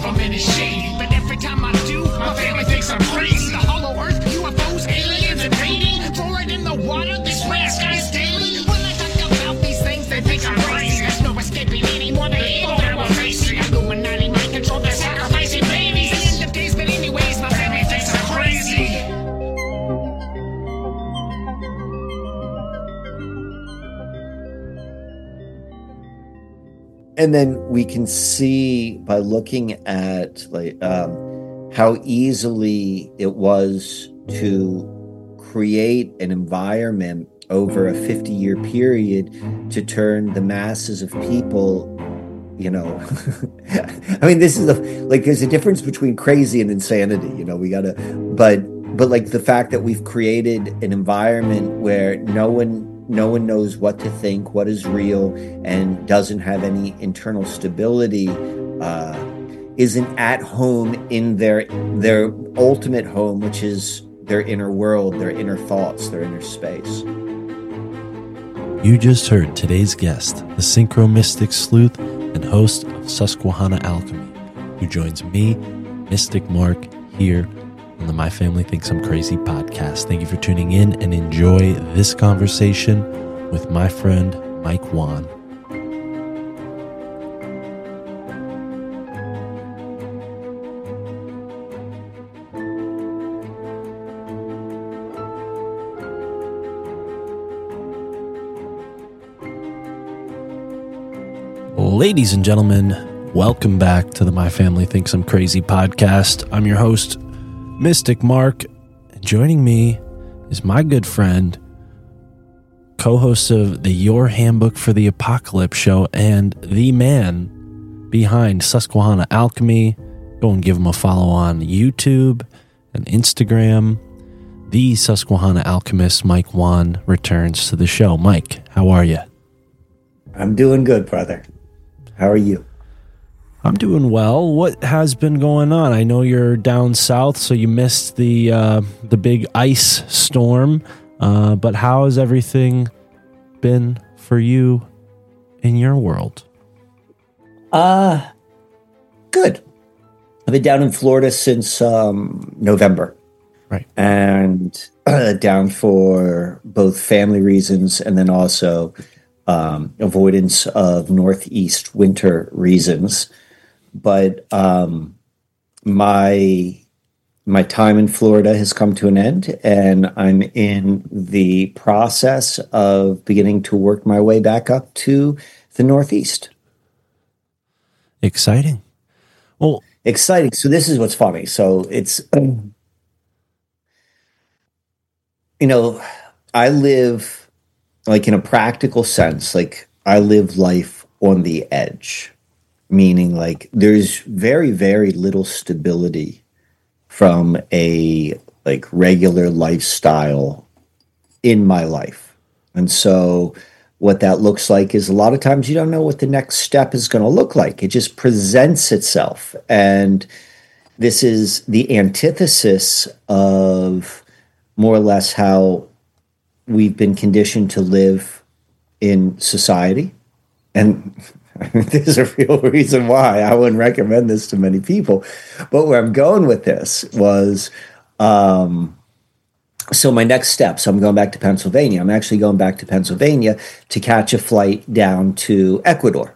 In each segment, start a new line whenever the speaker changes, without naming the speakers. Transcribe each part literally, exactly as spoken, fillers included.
government is shady, but every time I do, my family thinks I'm crazy. The hollow earth, U F Os, aliens invading, fluoride in the water, this rare skies daily. When I talk about these things, they think I'm crazy. There's no escaping anymore, the evil that we're facing. Illuminati mind control, they're sacrificing babies. The end of days, but anyways, my family thinks I'm crazy.
And then we can see by looking at like um, how easily it was to create an environment over a fifty-year period to turn the masses of people, you know, I mean, this is a, like, there's a difference between crazy and insanity, you know, we gotta, but, but like the fact that we've created an environment where no one No one knows what to think, what is real, and doesn't have any internal stability, uh, isn't at home in their their ultimate home, which is their inner world, their inner thoughts, their inner space.
You just heard today's guest, the Synchro Mystic Sleuth and host of Susquehanna Alchemy, who joins me, Mystic Mark, here on the My Family Thinks I'm Crazy podcast. Thank you for tuning in and enjoy this conversation with my friend Mike Wan. Ladies and gentlemen, welcome back to the My Family Thinks I'm Crazy podcast. I'm your host, Mystic Mark, and joining me is my good friend, co-host of the Your Handbook for the Apocalypse show, and the man behind Susquehanna Alchemy. Go and give him a follow on YouTube and Instagram. The Susquehanna Alchemist, Mike Wan, returns to the show. Mike, how are you?
I'm doing good, brother. How are you?
I'm doing well. What has been going on? I know you're down south, so you missed the uh, the big ice storm. Uh, but how has everything been for you in your world?
Uh, good. I've been down in Florida since um, November.
Right.
And uh, down for both family reasons and then also um, avoidance of Northeast winter reasons. But um, my my time in Florida has come to an end, and I'm in the process of beginning to work my way back up to the Northeast.
Exciting. Well,
exciting. So this is what's funny. So it's, um, you know, I live like in a practical sense, like I live life on the edge. Meaning like there's very, very little stability from a like regular lifestyle in my life. And so what that looks like is a lot of times you don't know what the next step is going to look like. It just presents itself. And this is the antithesis of more or less how we've been conditioned to live in society. And there's a real reason why I wouldn't recommend this to many people. But where I'm going with this was, um, so my next step, so I'm going back to Pennsylvania. I'm actually going back to Pennsylvania to catch a flight down to Ecuador.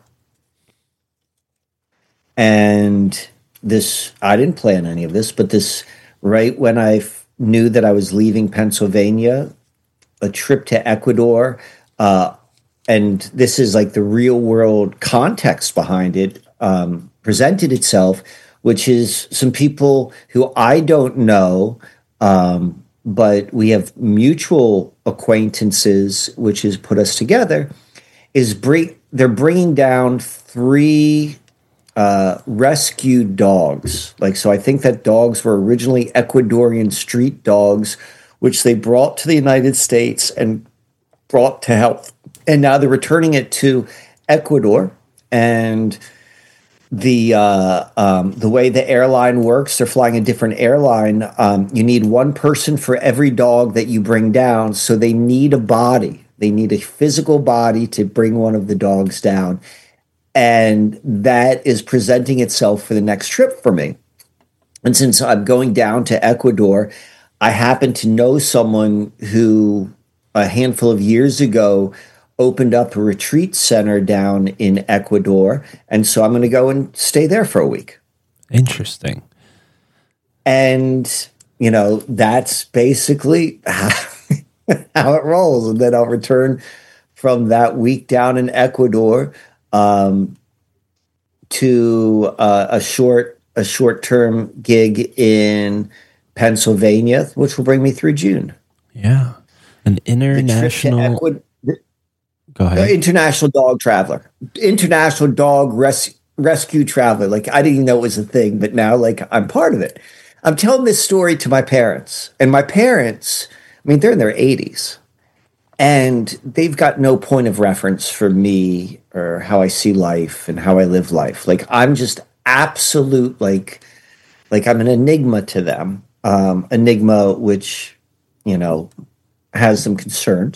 And this, I didn't plan any of this, but this, right when I f- knew that I was leaving Pennsylvania, a trip to Ecuador, uh, and this is like the real world context behind it, um, presented itself, which is some people who I don't know, um, but we have mutual acquaintances, which has put us together, is bring, they're bringing down three uh, rescued dogs. Like, so I think that dogs were originally Ecuadorian street dogs, which they brought to the United States and brought to health. And now they're returning it to Ecuador. And the uh, um, the way the airline works, they're flying a different airline. Um, you need one person for every dog that you bring down. So they need a body. They need a physical body to bring one of the dogs down. and that is presenting itself for the next trip for me. And since I'm going down to Ecuador, I happen to know someone who a handful of years ago opened up a retreat center down in Ecuador. And so I'm going to go and stay there for a week.
Interesting.
And, you know, that's basically how, how it rolls. And then I'll return from that week down in Ecuador um, to uh, a short a short-term gig in Pennsylvania, which will bring me through June.
Yeah. An international... Ecuador, Go ahead.
International dog traveler. International dog res- rescue traveler. Like, I didn't even know it was a thing, but now, like, I'm part of it. I'm telling this story to my parents. And my parents, I mean, they're in their eighties. And they've got no point of reference for me or how I see life and how I live life. Like, I'm just absolute, like, like I'm an enigma to them. Um, enigma, which, you know, has them concerned.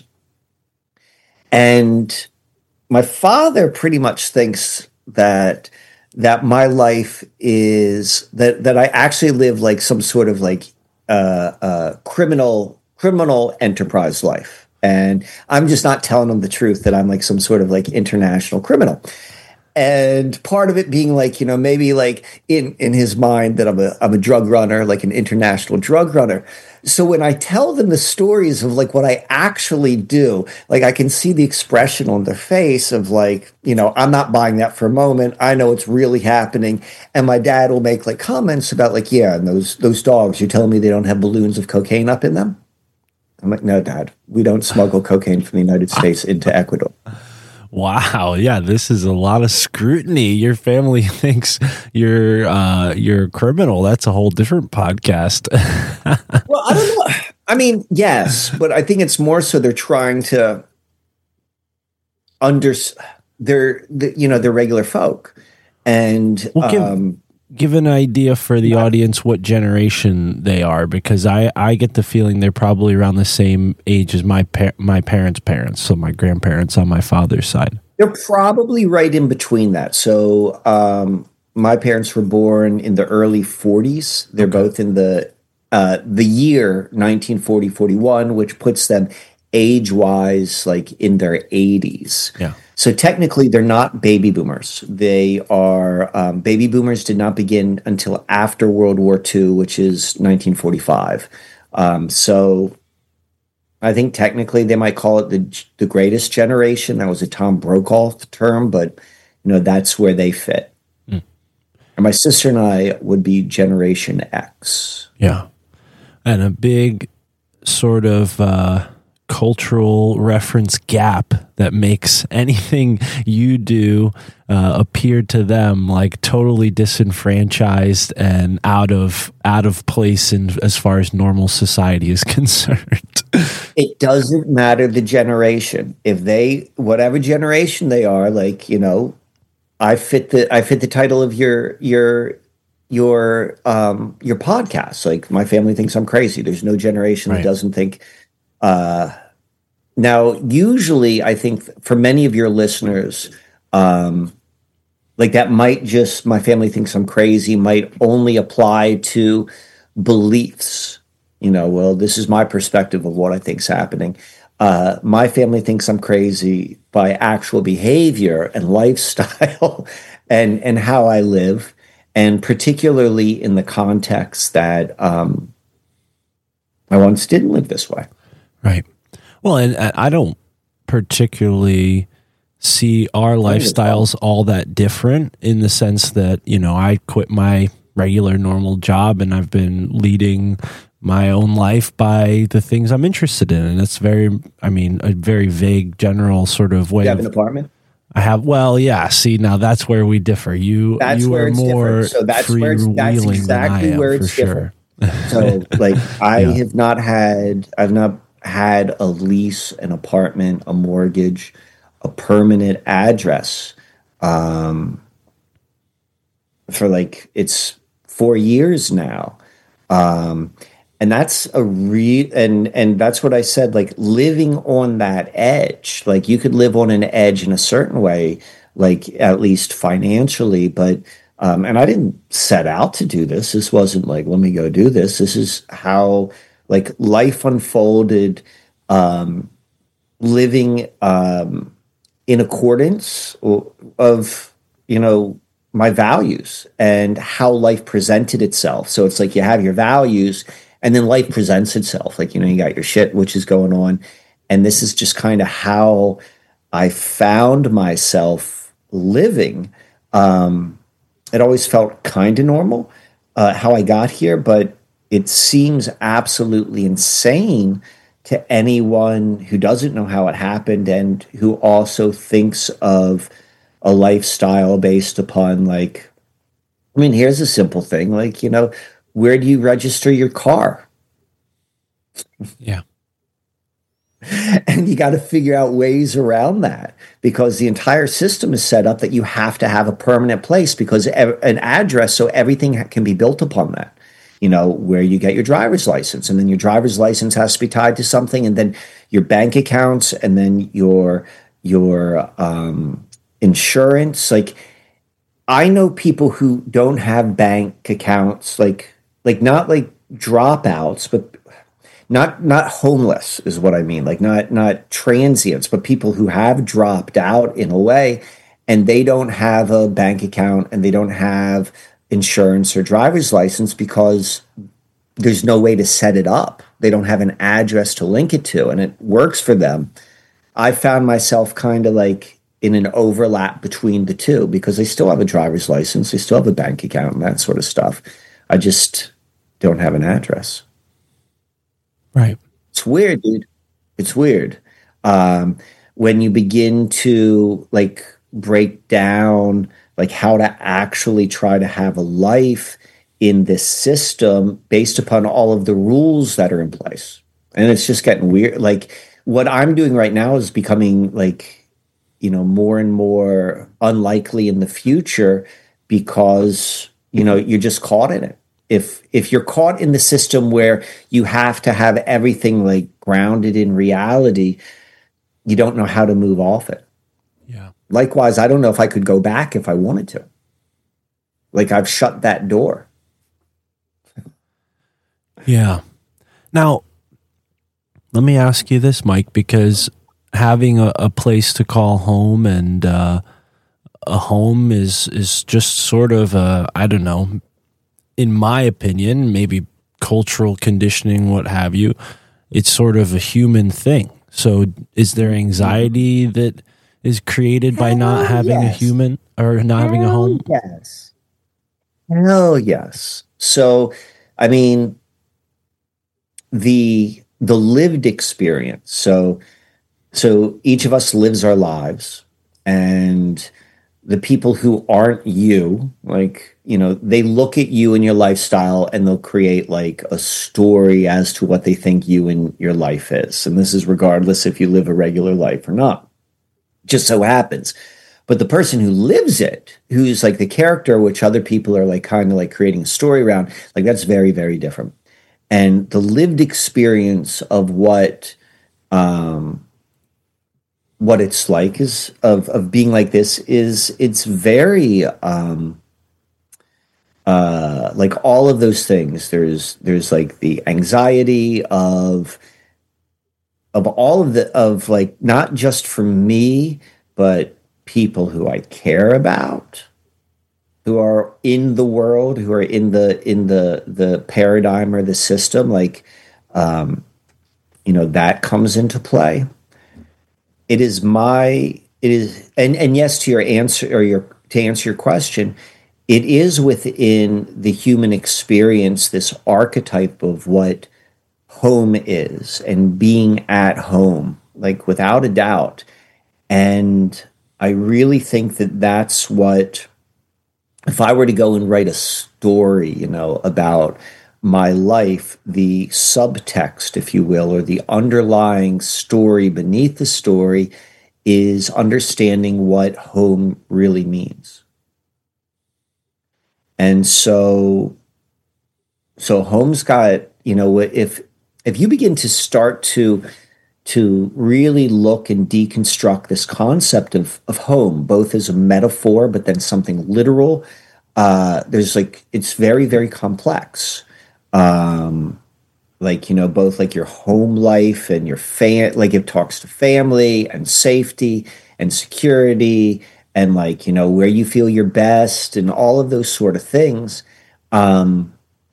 And my father pretty much thinks that that my life is that that I actually live like some sort of like uh, uh, criminal criminal enterprise life. And I'm just not telling him the truth that I'm like some sort of like international criminal. And part of it being like, you know, maybe like in, in his mind that I'm a I'm a drug runner, like an international drug runner. So when I tell them the stories of like what I actually do, like I can see the expression on their face of like, you know, I'm not buying that for a moment. I know it's really happening. And my dad will make like comments about like, yeah, and those those dogs, you're telling me they don't have balloons of cocaine up in them? I'm like, no, Dad, we don't smuggle cocaine from the United States into Ecuador.
Wow, yeah, this is a lot of scrutiny. Your family thinks you're uh, you're a criminal. That's a whole different podcast.
Well, I don't know. I mean, yes, but I think it's more so they're trying to under they're the, you know they're regular folk, and
well, give,
um,
give an idea for the audience what generation they are, because I, I get the feeling they're probably around the same age as my par- my parents' parents, so my grandparents on my father's side.
They're probably right in between that. So um, my parents were born in the early forties. They're okay. both in the uh, the year nineteen forty forty-one, which puts them age-wise like in their eighties.
Yeah.
So technically, they're not baby boomers. They are um, baby boomers did not begin until after World War Two, which is nineteen forty-five. Um, so I think technically they might call it the the greatest generation. That was a Tom Brokaw term, but you know that's where they fit. Mm. And my sister and I would be Generation X.
Yeah, and a big sort of. Uh cultural reference gap that makes anything you do uh, appear to them like totally disenfranchised and out of out of place in as far as normal society is concerned.
It doesn't matter the generation. If they whatever generation they are, like, you know, I fit the I fit the title of your your your um your podcast. Like, my family thinks I'm crazy. There's no generation right. that doesn't think. Uh, now, usually, I think for many of your listeners, um, like that might just, my family thinks I'm crazy, might only apply to beliefs. You know, well, this is my perspective of what I think's happening. Uh, my family thinks I'm crazy by actual behavior and lifestyle and, and how I live, and particularly in the context that um, I once didn't live this way.
Right. Well, and I don't particularly see our lifestyles all that different in the sense that, you know, I quit my regular normal job and I've been leading my own life by the things I'm interested in. And it's very, I mean, a very vague, general sort of way.
You have
of,
an apartment?
I have, well, yeah. See, now that's where we differ. You,
that's
you
where
are
it's
more
different. So that's where it's, that's exactly
am,
where it's
for
different.
Sure.
So, like, I
yeah.
have not had, I've not had a lease, an apartment, a mortgage, a permanent address um, for like, it's four years now. Um, And that's a re and and that's what I said, like living on that edge. Like you could live on an edge in a certain way, like at least financially, but um and I didn't set out to do this. This wasn't like, let me go do this. This is how like life unfolded, um living um in accordance of, you know, my values and how life presented itself. So it's like you have your values and then life presents itself. Like, you know, you got your shit, which is going on. And this is just kind of how I found myself living. Um, it always felt kind of normal uh, how I got here, but it seems absolutely insane to anyone who doesn't know how it happened and who also thinks of a lifestyle based upon, like, I mean, here's a simple thing, like, you know, where do you register your car?
Yeah.
And you got to figure out ways around that because the entire system is set up that you have to have a permanent place because an address, so everything can be built upon that. You know, where you get your driver's license, and then your driver's license has to be tied to something, and then your bank accounts, and then your your um, insurance. Like, I know people who don't have bank accounts, like like not like dropouts, but not not homeless is what I mean. Like not not transients, but people who have dropped out in a way, and they don't have a bank account and they don't have insurance or driver's license because there's no way to set it up. They don't have an address to link it to, and it works for them. I found myself kind of like in an overlap between the two because they still have a driver's license, they still have a bank account and that sort of stuff. I just don't have an address.
Right.
It's weird, dude. It's weird. Um, when you begin to like break down like how to actually try to have a life in this system based upon all of the rules that are in place. And it's just getting weird. Like what I'm doing right now is becoming like, you know, more and more unlikely in the future because, you know, you're just caught in it. If if you're caught in the system where you have to have everything like grounded in reality, you don't know how to move off it.
Yeah.
Likewise, I don't know if I could go back if I wanted to. Like I've shut that door.
Yeah. Now, let me ask you this, Mike, because having a, a place to call home and uh, a home is is just sort of a, I don't know, in my opinion, maybe cultural conditioning, what have you, it's sort of a human thing. So is there anxiety that is created by not
Hell
having
yes.
a human or not having a home?
Yes. Hell yes. So, I mean, the the lived experience. So, so each of us lives our lives, and the people who aren't you, like, you know, they look at you and your lifestyle and they'll create like a story as to what they think you and your life is. And this is regardless if you live a regular life or not. Just so happens. But the person who lives it, who's like the character, which other people are like kind of like creating a story around, like that's very, very different. And the lived experience of what um, what it's like is of of being like this is it's very um, uh, like all of those things. There's there's like the anxiety of of all of the of like not just for me, but people who I care about, who are in the world, who are in the in the the paradigm or the system, like um, you know, that comes into play. It is my it is and and yes, to your answer or your to answer your question, it is within the human experience this archetype of what home is and being at home, like without a doubt. And I really think that that's what, if I were to go and write a story, you know, about my life, the subtext, if you will, or the underlying story beneath the story is understanding what home really means. And so, so home's got, you know, if if you begin to start to to really look and deconstruct this concept of of home, both as a metaphor, but then something literal, uh, there's like it's very, very complex. Um, like, you know, both like your home life and your fan, like it talks to family and safety and security and like, you know, where you feel your best and all of those sort of things. Um,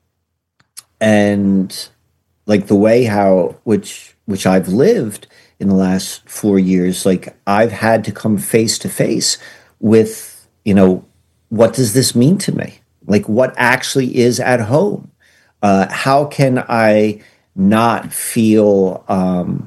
and like the way how, which, which I've lived in the last four years, like I've had to come face to face with, you know, what does this mean to me? Like what actually is at home? Uh, how can I not feel um,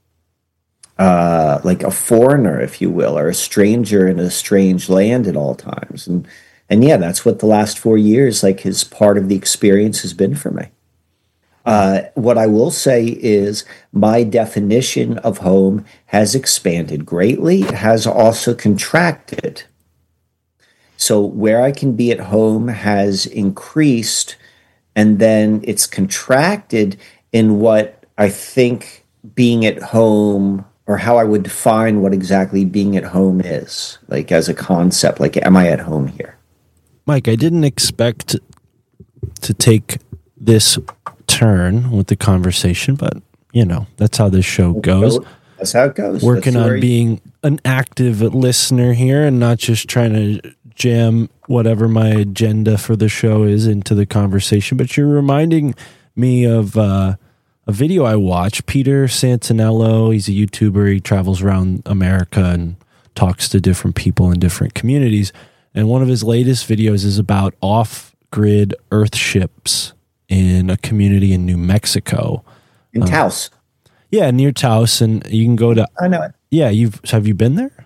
uh, like a foreigner, if you will, or a stranger in a strange land at all times? And and yeah, that's what the last four years, like, is part of the experience has been for me. Uh, what I will say is my definition of home has expanded greatly. It has also contracted. So where I can be at home has increased, and then it's contracted in what I think being at home, or how I would define what exactly being at home is, like as a concept. Like, am I at home here?
Mike, I didn't expect to take this turn with the conversation, but, you know, that's how this show goes.
That's how it goes.
Working
That's
on being an active listener here and not just trying to jam whatever my agenda for the show is into the conversation. But you're reminding me of uh, a video I watched. Peter Santinello, he's a YouTuber. He travels around America and talks to different people in different communities. And one of his latest videos is about off-grid earthships in a community in New Mexico.
In Taos.
Uh, yeah, near Taos. And you can go to...
I know it.
Yeah, you've have you been there?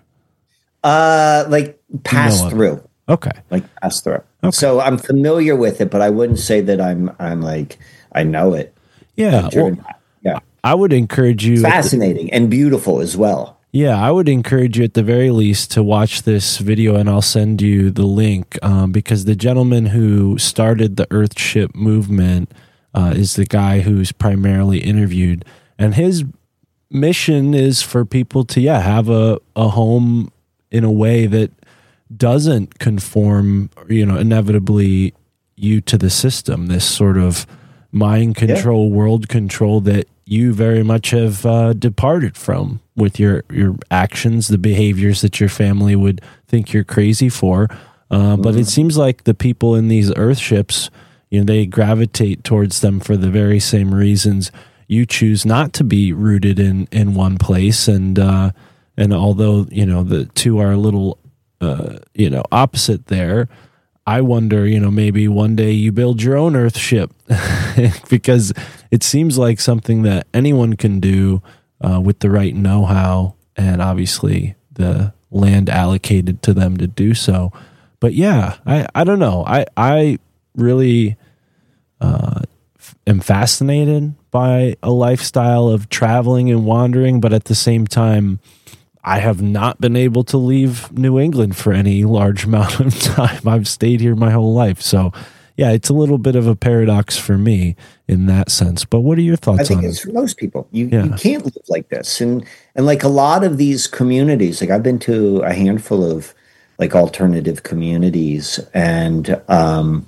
Uh, like pass
You know
through.
Okay.
Like pass through.
Okay.
So I'm familiar with it, but I wouldn't say that I'm I'm like I know it.
Yeah. Well,
yeah.
I would encourage you.
Fascinating and beautiful as well.
Yeah, I would encourage you at the very least to watch this video, and I'll send you the link um, because the gentleman who started the Earthship movement uh, is the guy who's primarily interviewed, and his mission is for people to yeah have a, a home in a way that doesn't conform, you know, inevitably you to the system, this sort of mind control, yeah. world control that you very much have uh, departed from with your, your actions, the behaviors that your family would think you're crazy for. Uh, mm-hmm. But it seems like the people in these earthships, you know, they gravitate towards them for the very same reasons you choose not to be rooted in, in one place. And, uh, and although, you know, the two are a little, uh, you know, opposite there, I wonder, you know, maybe one day you build your own Earthship because it seems like something that anyone can do uh, with the right know-how and obviously the land allocated to them to do so. But yeah, I, I don't know. I, I really uh, am fascinated by a lifestyle of traveling and wandering, but at the same time, I have not been able to leave New England for any large amount of time. I've stayed here my whole life. So, yeah, it's a little bit of a paradox for me in that sense. But what are your thoughts on it? I think
it's for most people. You, yeah. you can't live like this. And, and like a lot of these communities, like I've been to a handful of like alternative communities and, um,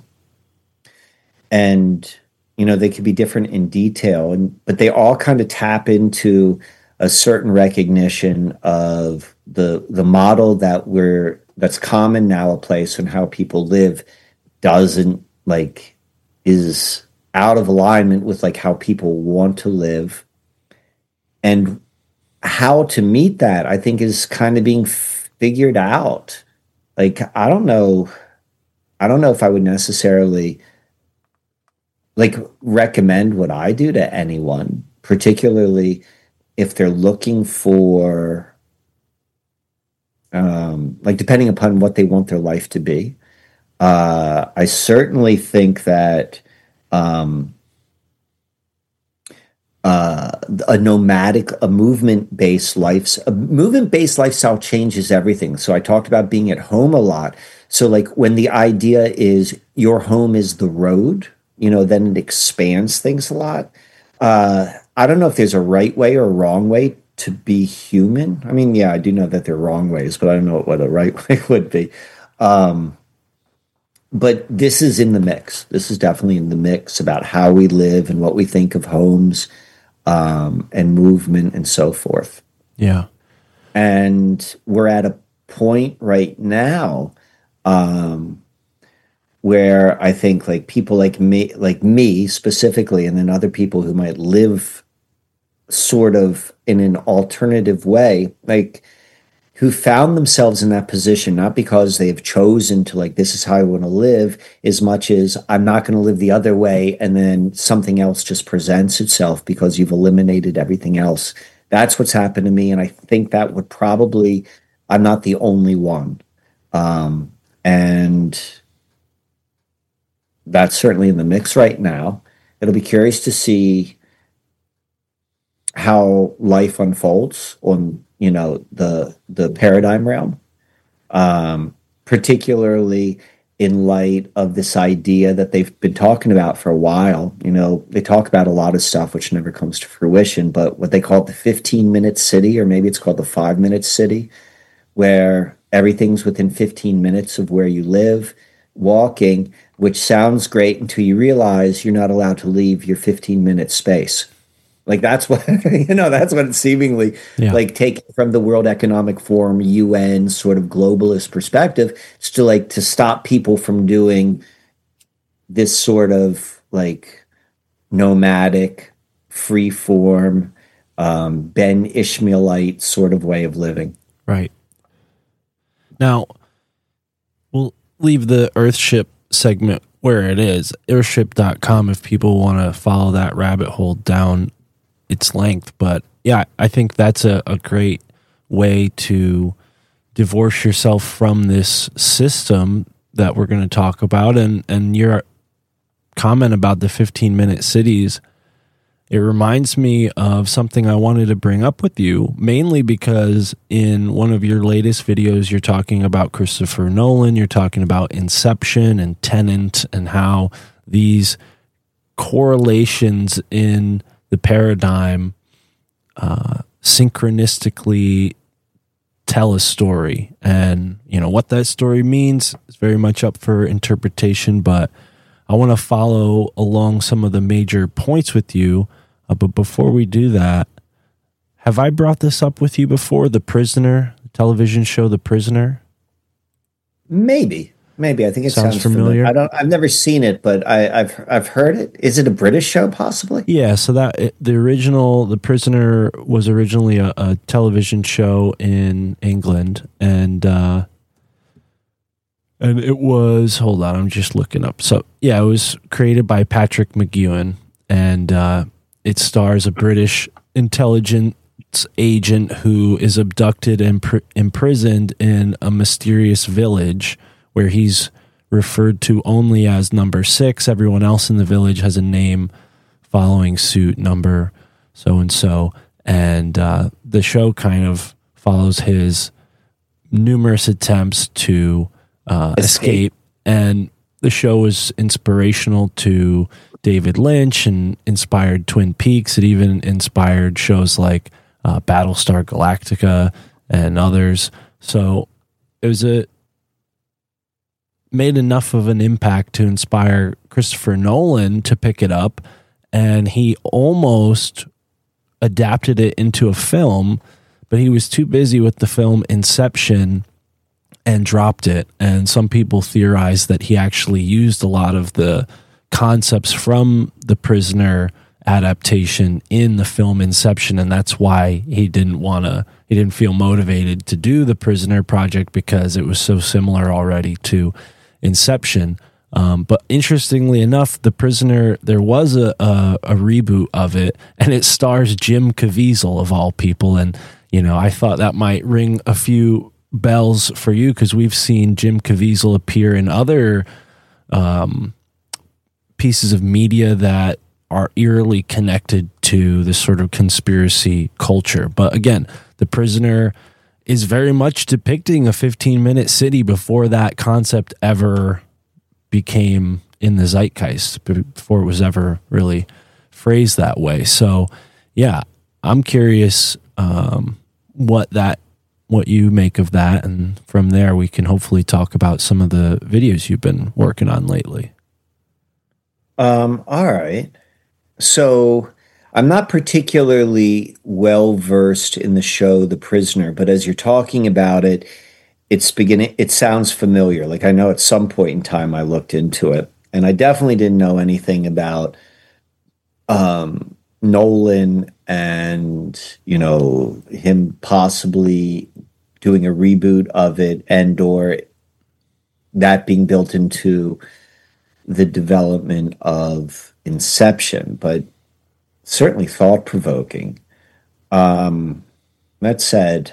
and, you know, they could be different in detail, and but they all kind of tap into a certain recognition of the the model that we're that's common now a place and how people live doesn't like is out of alignment with like how people want to live, and how to meet that I think is kind of being figured out. Like I don't know, I don't know if I would necessarily like recommend what I do to anyone, particularly if they're looking for, um, like, depending upon what they want their life to be. Uh, I certainly think that um, uh, a nomadic, a movement-based life, a movement-based lifestyle changes everything. So I talked about being at home a lot. So, like, when the idea is your home is the road, you know, then it expands things a lot. Uh, I don't know if there's a right way or a wrong way to be human. I mean, yeah, I do know that there are wrong ways, but I don't know what a right way would be. Um, but this is in the mix. This is definitely in the mix about how we live and what we think of homes, um, and movement and so forth.
Yeah.
And we're at a point right now, um, where I think like people like me, like me specifically, and then other people who might live sort of in an alternative way, like who found themselves in that position, not because they have chosen to like, this is how I want to live, as much as I'm not going to live the other way. And then something else just presents itself because you've eliminated everything else. That's what's happened to me. And I think that would probably, I'm not the only one. Um, and that's certainly in the mix right now. It'll be curious to see how life unfolds on, you know, the the paradigm realm, um, particularly in light of this idea that they've been talking about for a while. You know, they talk about a lot of stuff which never comes to fruition, but what they call the fifteen-minute city, or maybe it's called the five-minute city, where everything's within fifteen minutes of where you live, walking, which sounds great until you realize you're not allowed to leave your fifteen-minute space. Like that's what, you know, that's what it's seemingly yeah. like taken from the World Economic Forum, U N sort of globalist perspective. It's to like to stop people from doing this sort of like nomadic, free form, um, Ben Ishmaelite sort of way of living.
Right. Now, we'll leave the Earthship segment where it is, earthship dot com, if people want to follow that rabbit hole down its length. But yeah, I think that's a, a great way to divorce yourself from this system that we're going to talk about. And, and your comment about the fifteen minute cities, it reminds me of something I wanted to bring up with you, mainly because in one of your latest videos, you're talking about Christopher Nolan, you're talking about Inception and Tenet, and how these correlations in the paradigm uh, synchronistically tell a story. And, you know, what that story means is very much up for interpretation, but I want to follow along some of the major points with you. Uh, but before we do that, have I brought this up with you before? The Prisoner, the television show The Prisoner?
Maybe. Maybe. I think it sounds, sounds
familiar.
familiar. I don't. I've never seen it, but I, I've I've heard it. Is it a British show, possibly?
Yeah. So that it, the original, The Prisoner, was originally a, a television show in England, and uh, and it was. Hold on, I'm just looking up. So yeah, it was created by Patrick McGoohan, and uh, it stars a British intelligence agent who is abducted and pr- imprisoned in a mysterious village, where he's referred to only as number six. Everyone else in the village has a name following suit, number so-and-so. And uh, the show kind of follows his numerous attempts to uh, escape. escape. And the show was inspirational to David Lynch and inspired Twin Peaks. It even inspired shows like uh, Battlestar Galactica and others. So it was a made enough of an impact to inspire Christopher Nolan to pick it up, and he almost adapted it into a film, but he was too busy with the film Inception and dropped it. And some people theorize that he actually used a lot of the concepts from The Prisoner adaptation in the film Inception, and that's why he didn't want to he didn't feel motivated to do the Prisoner project, because it was so similar already to Inception. Um, but interestingly enough, The Prisoner, there was a, a, a reboot of it, and it stars Jim Caviezel of all people. And, you know, I thought that might ring a few bells for you, because we've seen Jim Caviezel appear in other um, pieces of media that are eerily connected to this sort of conspiracy culture. But again, The Prisoner is very much depicting a fifteen minute city before that concept ever became in the zeitgeist before it was ever really phrased that way. So, yeah, I'm curious um, what that what you make of that, and from there we can hopefully talk about some of the videos you've been working on lately.
Um, all right. So I'm not particularly well versed in the show The Prisoner, but as you're talking about it, it's beginning it sounds familiar. Like I know at some point in time I looked into it, and I definitely didn't know anything about um Nolan and, you know, him possibly doing a reboot of it, and or that being built into the development of Inception, but certainly thought-provoking. Um, that said,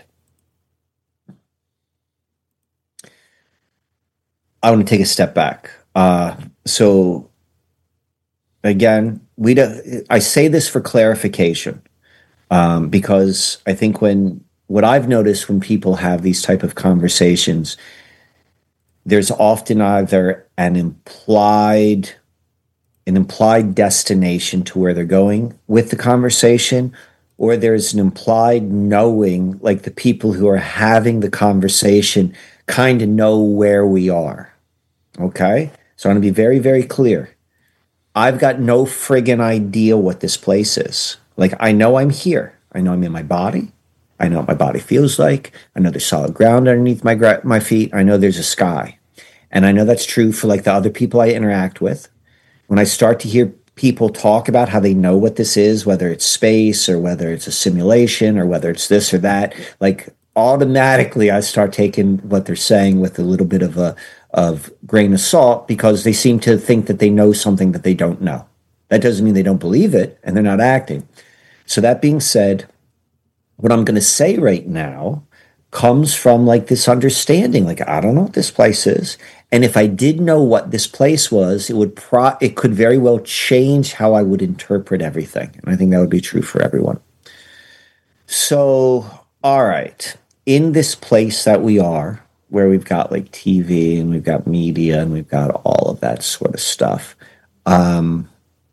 I want to take a step back. Uh, so again, we don't, I say this for clarification, um, because I think when what I've noticed when people have these type of conversations, there's often either an implied an implied destination to where they're going with the conversation, or there's an implied knowing, like the people who are having the conversation kind of know where we are. Okay? So I want to be very, very clear. I've got no friggin' idea what this place is. Like, I know I'm here. I know I'm in my body. I know what my body feels like. I know there's solid ground underneath my gra- my feet. I know there's a sky. And I know that's true for like the other people I interact with. When I start to hear people talk about how they know what this is, whether it's space or whether it's a simulation or whether it's this or that, like automatically I start taking what they're saying with a little bit of a of grain of salt, because they seem to think that they know something that they don't know. That doesn't mean they don't believe it and they're not acting. So that being said, what I'm going to say right now comes from like this understanding, like, I don't know what this place is. And if I did know what this place was, it would pro it could very well change how I would interpret everything. And I think that would be true for everyone. So, all right, in this place that we are, where we've got like T V and we've got media and we've got all of that sort of stuff, um,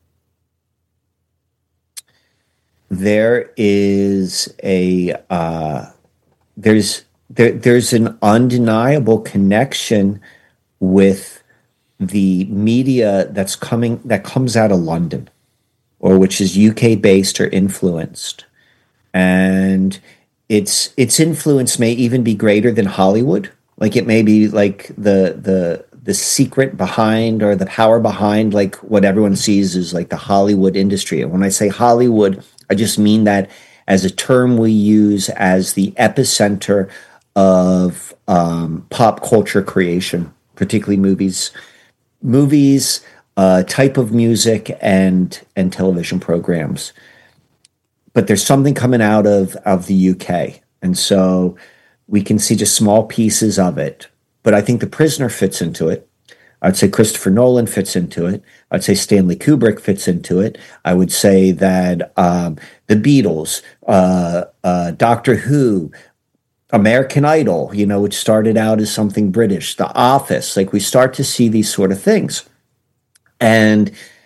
there is a uh, there's there there's an undeniable connection with the media that's coming that comes out of London, or which is U K based or influenced, and its its influence may even be greater than Hollywood. Like it may be like the the the secret behind, or the power behind, like what everyone sees is like the Hollywood industry. And when I say Hollywood, I just mean that as a term we use as the epicenter of um, pop culture creation, particularly movies, movies, uh, type of music, and and television programs. But there's something coming out of of the U K, and so we can see just small pieces of it. But I think The Prisoner fits into it. I'd say Christopher Nolan fits into it. I'd say Stanley Kubrick fits into it. I would say that um, the Beatles, uh, uh, Doctor Who, American Idol, you know, which started out as something British, The Office, like we start to see these sort of things. And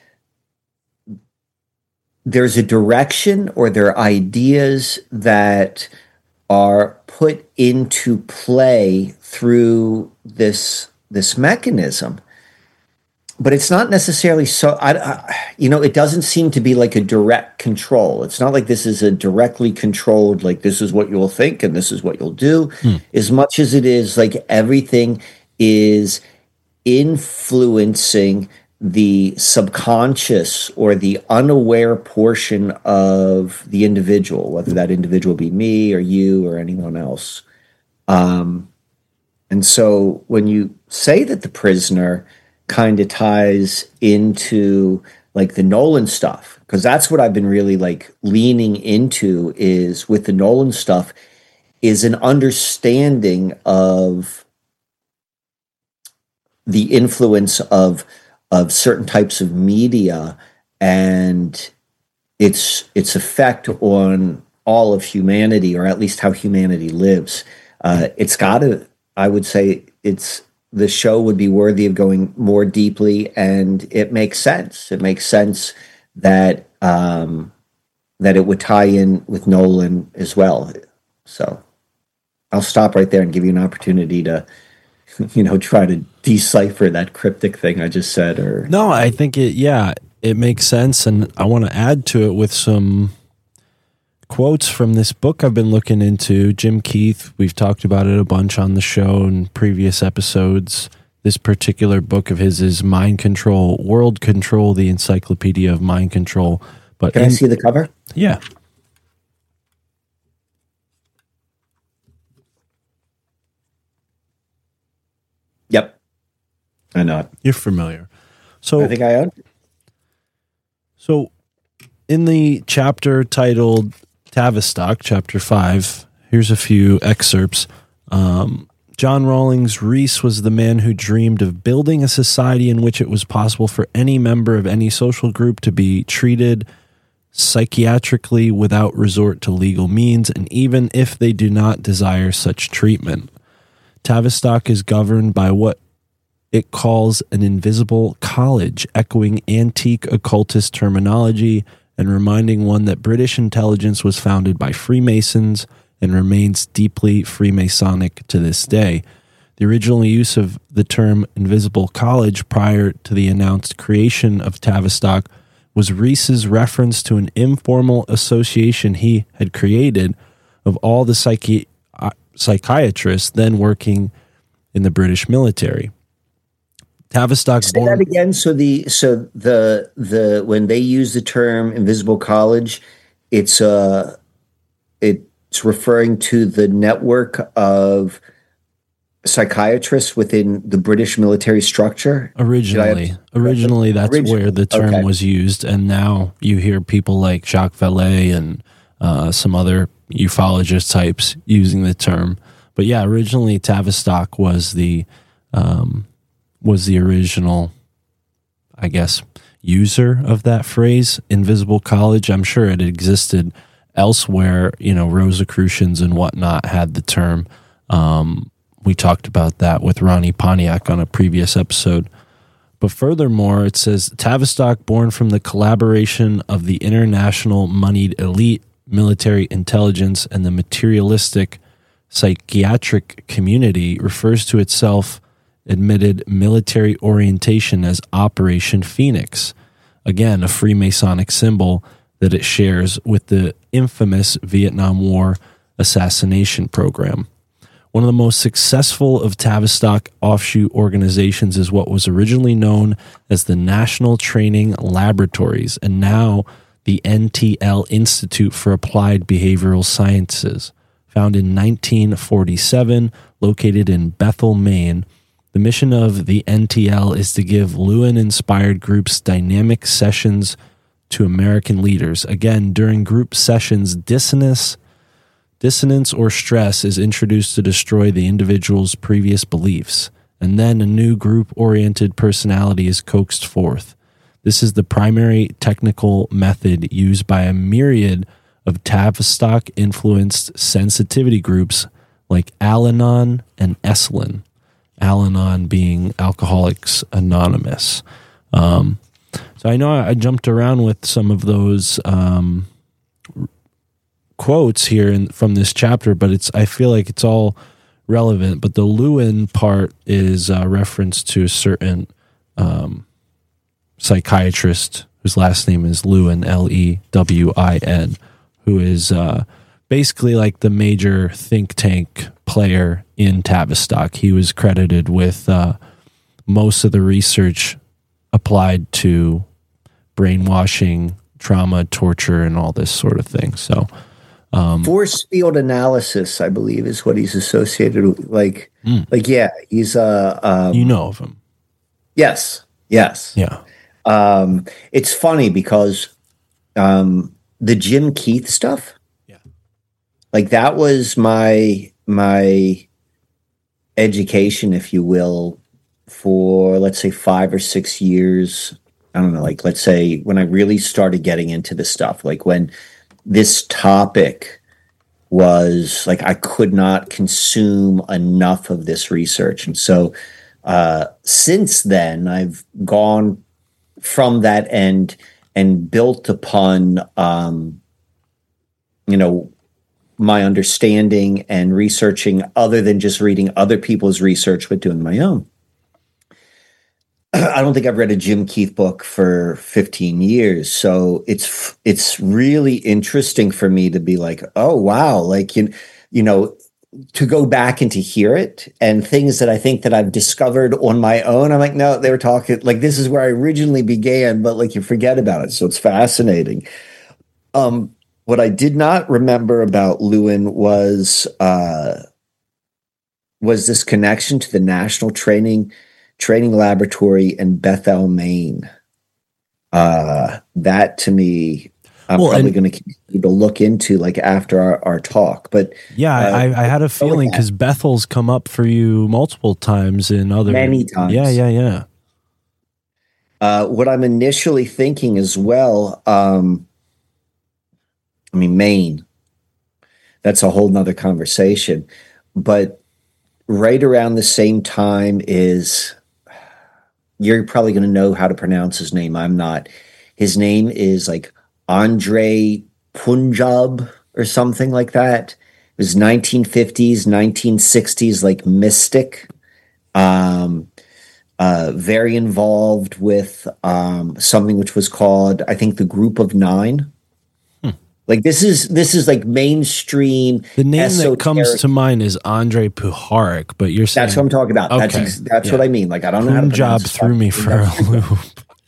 there's a direction, or there are ideas that are put into play through this this mechanism, but it's not necessarily so. I, I, you know, it doesn't seem to be like a direct control. It's not like this is a directly controlled, like this is what you'll think and this is what you'll do. Hmm. As much as it is like everything is influencing the subconscious or the unaware portion of the individual, whether that individual be me or you or anyone else. Um, and so when you say that The Prisoner kind of ties into like the Nolan stuff, because that's what I've been really like leaning into, is with the Nolan stuff is an understanding of the influence of of certain types of media and its its effect on all of humanity, or at least how humanity lives. Uh, it's got to, I would say, it's the show would be worthy of going more deeply, and it makes sense. It makes sense that um, that it would tie in with Nolan as well. So I'll stop right there and give you an opportunity to, you know, try to decipher that cryptic thing I just said. Or
no, I think it. Yeah, it makes sense, and I want to add to it with some quotes from this book I've been looking into. Jim Keith, we've talked about it a bunch on the show in previous episodes. This particular book of his is Mind Control, World Control, the Encyclopedia of Mind Control. But
can
in,
I see the cover?
Yeah.
Yep. I know it.
You're familiar. So
I think I own it.
So in the chapter titled Tavistock, chapter five, here's a few excerpts. Um, John Rawlings Rees was the man who dreamed of building a society in which it was possible for any member of any social group to be treated psychiatrically without resort to legal means, and even if they do not desire such treatment. Tavistock is governed by what it calls an invisible college, echoing antique occultist terminology and reminding one that British intelligence was founded by Freemasons and remains deeply Freemasonic to this day. The original use of the term invisible college prior to the announced creation of Tavistock was Rees's reference to an informal association he had created of all the psychi- uh, psychiatrists then working in the British military. Tavistock
Say
born-
that again. So the so the the when they use the term invisible college, it's uh it's referring to the network of psychiatrists within the British military structure.
Originally, originally that's
Originally.
where the term
Okay.
was used, and now you hear people like Jacques Vallée and uh, some other ufologist types using the term. But yeah, originally Tavistock was the um, was the original, I guess, user of that phrase, invisible college. I'm sure it existed elsewhere. You know, Rosicrucians and whatnot had the term. Um, we talked about that with Ronnie Pontiac on a previous episode. But furthermore, it says Tavistock, born from the collaboration of the international moneyed elite, military intelligence, and the materialistic psychiatric community, refers to itself admitted military orientation as Operation Phoenix, again a Freemasonic symbol that it shares with the infamous Vietnam War assassination program. One of the most successful of Tavistock offshoot organizations is what was originally known as the National Training Laboratories, and now the N T L Institute for Applied Behavioral Sciences. Founded in nineteen forty-seven, located in Bethel, Maine. The mission of the N T L is to give Lewin-inspired groups dynamic sessions to American leaders. Again, during group sessions, dissonance, dissonance or stress is introduced to destroy the individual's previous beliefs, and then a new group-oriented personality is coaxed forth. This is the primary technical method used by a myriad of Tavistock-influenced sensitivity groups like Al-Anon and Esalen. Al-Anon being Alcoholics Anonymous. Um, so I know I, I jumped around with some of those um, quotes here in, from this chapter, but it's I feel like it's all relevant. But the Lewin part is a reference to a certain um, psychiatrist whose last name is Lewin, L E W I N, who is uh, basically like the major think tank player in Tavistock. He was credited with uh, most of the research applied to brainwashing, trauma, torture, and all this sort of thing. So, um,
force field analysis, I believe, is what he's associated with. Like,
Mm.
like yeah, he's uh, um,
you know of him.
yes, yes,
Yeah.
Um, it's funny because um, the Jim Keith stuff,
Yeah.
like that was my my education, if you will, for let's say five or six years. I don't know, like let's say when I really started getting into this stuff, like when this topic was like I could not consume enough of this research, and so Uh, since then, I've gone from that end and built upon, um, you know, my understanding and researching other than just reading other people's research, but doing my own. I don't think I've read a Jim Keith book for fifteen years. So it's, it's really interesting for me to be like, oh, wow. Like, you, you know, to go back and to hear it and things that I think that I've discovered on my own. I'm like, no, they were talking like, this is where I originally began, but like you forget about it. So it's fascinating. Um, what I did not remember about Lewin was, uh, was this connection to the National Training Training Laboratory in Bethel, Maine. Uh, that to me, I'm well, probably going to continue to look into like after our, our talk. But
yeah,
uh,
I, I had a feeling because Bethel's come up for you multiple times in other
many times.
Yeah, yeah, yeah.
Uh, what I'm initially thinking as well, um, I mean, Maine. That's a whole nother conversation. But right around the same time is, you're probably going to know how to pronounce his name. I'm not. His name is like Andre Punjab or something like that. It was nineteen fifties, nineteen sixties, like mystic. Um, uh, very involved with um, something which was called, I think, the Group of Nine. Hmm. Like this is this is like mainstream.
The name
esoteric.
that comes to mind is Andre Puharich, but you're saying
that's what I'm talking about.
Okay.
That's that's
yeah.
what I mean. Like I don't know how to
Punjab
pronounce
threw me for a loop.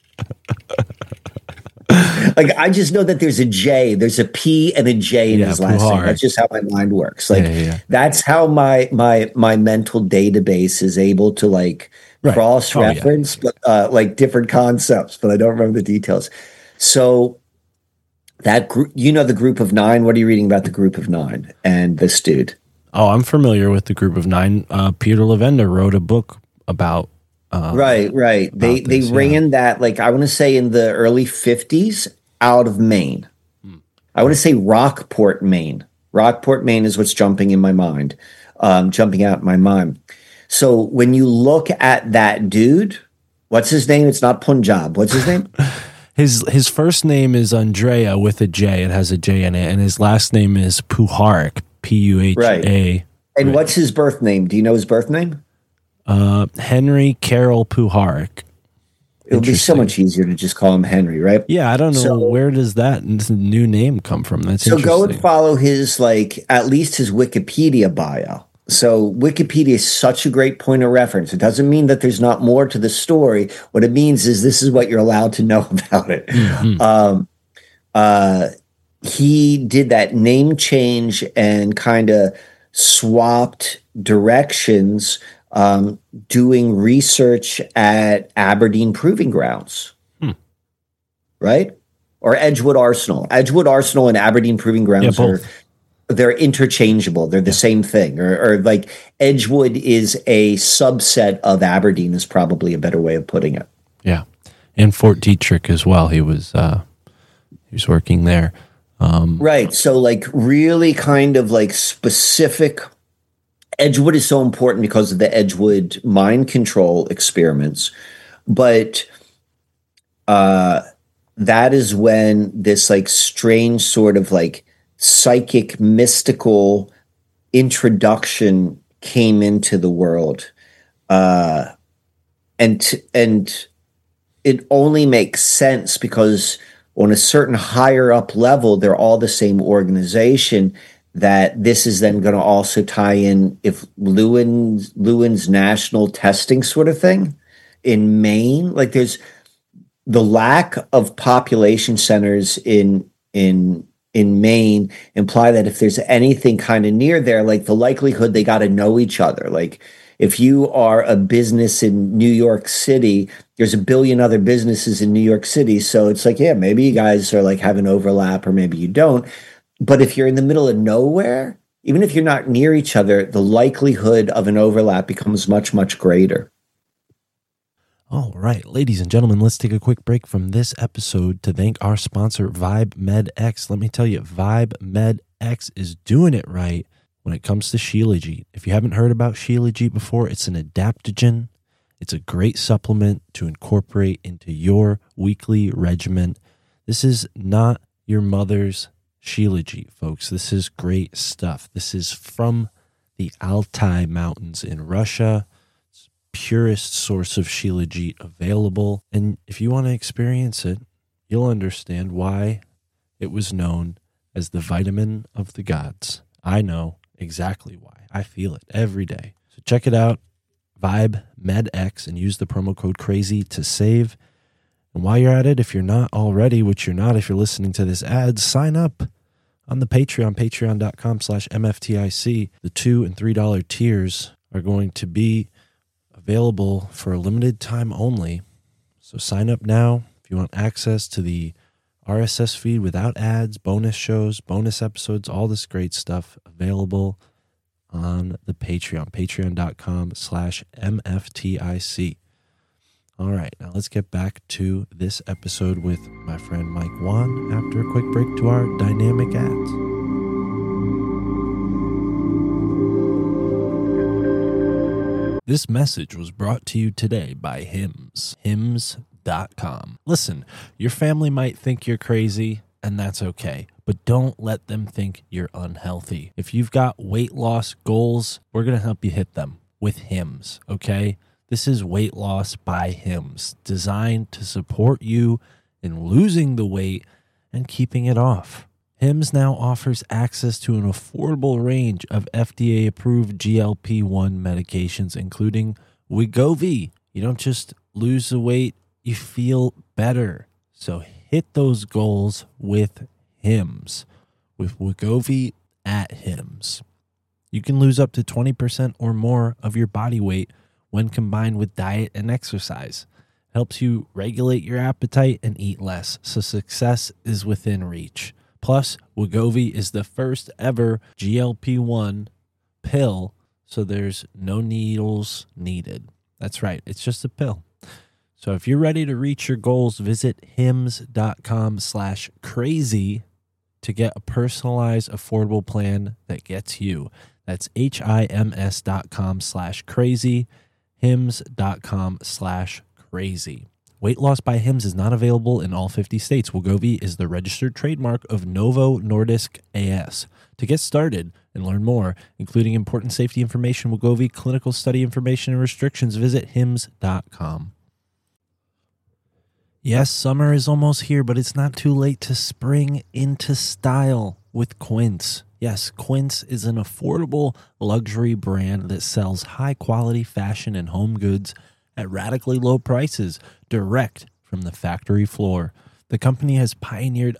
Like I just know that there's a J, there's a P and a J in
yeah,
his last
Puharich.
name. That's just how my mind works. Like
yeah, yeah.
that's how my my my mental database is able to like
right.
cross reference,
oh, yeah.
but uh, like different concepts, but I don't remember the details. So that group, you know, the Group of Nine. What are you reading about the Group of Nine and this dude?
Oh, I'm familiar with the Group of Nine. Uh, Peter Levenda wrote a book about. Uh,
right, right. They this, they ran yeah. that like I want to say in the early fifties out of Maine. Hmm. I want to say Rockport, Maine. Rockport, Maine is what's jumping in my mind, um, jumping out in my mind. So when you look at that dude, what's his name? It's not Punjab. What's his name?
his his first name is Andrea with a J. It has a J in it, and his last name is Puharich. P U H A.
Right. And right. what's his birth name? Do you know his birth name?
Uh, Henry Carroll Puharich.
It would be so much easier to just call him Henry, right?
Yeah, I don't know.
So,
where does that new name come from? That's
so go and follow his, like, at least his Wikipedia bio. So Wikipedia is such a great point of reference. It doesn't mean that there's not more to the story. What it means is this is what you're allowed to know about it. Mm-hmm. Um, uh, he did that name change and kind of swapped directions Um, doing research at Aberdeen Proving Grounds, hmm. right? Or Edgewood Arsenal. Edgewood Arsenal and Aberdeen Proving Grounds yeah, are they're interchangeable. They're the yeah. same thing. Or, or like Edgewood is a subset of Aberdeen is probably a better way of putting it.
Yeah, and Fort Detrick as well. He was uh, he was working there, um,
right? So like really kind of like specific. Edgewood is so important because of the Edgewood mind control experiments, but uh, that is when this like strange sort of like psychic mystical introduction came into the world, uh, and and it only makes sense because on a certain higher up level, they're all the same organization. That this is then going to also tie in if Lewin's, Lewin's national testing sort of thing in Maine. Like there's the lack of population centers in in in Maine imply that if there's anything kind of near there, like the likelihood they got to know each other. Like if you are a business in New York City, there's a billion other businesses in New York City. So it's like, yeah, maybe you guys are like have an overlap or maybe you don't. But if you're in the middle of nowhere, even if you're not near each other, the likelihood of an overlap becomes much, much greater.
All right, ladies and gentlemen, let's take a quick break from this episode to thank our sponsor, VibeMedX. Let me tell you, VibeMedX is doing it right when it comes to Shilajit. If you haven't heard about Shilajit before, it's an adaptogen. It's a great supplement to incorporate into your weekly regimen. This is not your mother's Shilajit, folks. This is great stuff. This is from the Altai Mountains in Russia. It's purest source of Shilajit available. And if you want to experience it, you'll understand why it was known as the vitamin of the gods. I know exactly why. I feel it every day. So check it out, Vibe MedX, and use the promo code CRAZY to save. And while you're at it, if you're not already, which you're not if you're listening to this ad, sign up on the Patreon, patreon.com slash MFTIC. The two and three dollar tiers are going to be available for a limited time only. So sign up now if you want access to the R S S feed without ads, bonus shows, bonus episodes, all this great stuff available on the Patreon, patreon.com slash MFTIC. All right, now let's get back to this episode with my friend Mike Wan after a quick break to our dynamic ads. This message was brought to you today by Hims, hims dot com. Listen, your family might think you're crazy, and that's okay, but don't let them think you're unhealthy. If you've got weight loss goals, we're going to help you hit them with Hims, okay? This is weight loss by Hims, designed to support you in losing the weight and keeping it off. Hims now offers access to an affordable range of F D A-approved G L P one medications, including Wegovy. You don't just lose the weight, you feel better. So hit those goals with Hims, with Wegovy at Hims. You can lose up to twenty percent or more of your body weight when combined with diet and exercise. It helps you regulate your appetite and eat less, so success is within reach. Plus, Wegovy is the first ever G L P one pill, so there's no needles needed. That's right, it's just a pill. So if you're ready to reach your goals, visit hims.com slash crazy to get a personalized, affordable plan that gets you. That's H-I-M-S dot com slash crazy, hims.com slash crazy. Weight loss by Hims is not available in all fifty states. Wegovy is the registered trademark of Novo Nordisk A S. To get started and learn more, including important safety information, Wegovy, clinical study information, and restrictions, visit hims dot com. Yes, summer is almost here, but it's not too late to spring into style with Quince. Yes, Quince is an affordable luxury brand that sells high-quality fashion and home goods at radically low prices, direct from the factory floor. The company has pioneered a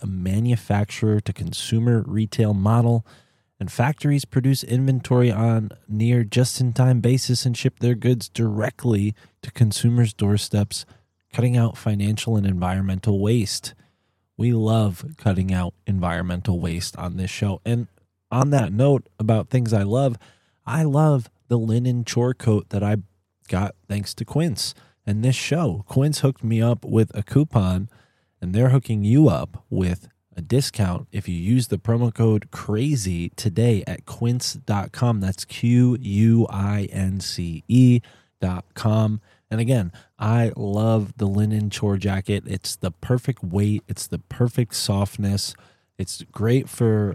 manufacturer-to-consumer retail model, and factories produce inventory on near just-in-time basis and ship their goods directly to consumers' doorsteps, cutting out financial and environmental waste. We love cutting out environmental waste on this show. And on that note about things I love, I love the linen chore coat that I got thanks to Quince and this show. Quince hooked me up with a coupon, and they're hooking you up with a discount if you use the promo code CRAZY today at quince dot com. That's Q U I N C E dot com. And again, I love the linen chore jacket. It's the perfect weight. It's the perfect softness. It's great for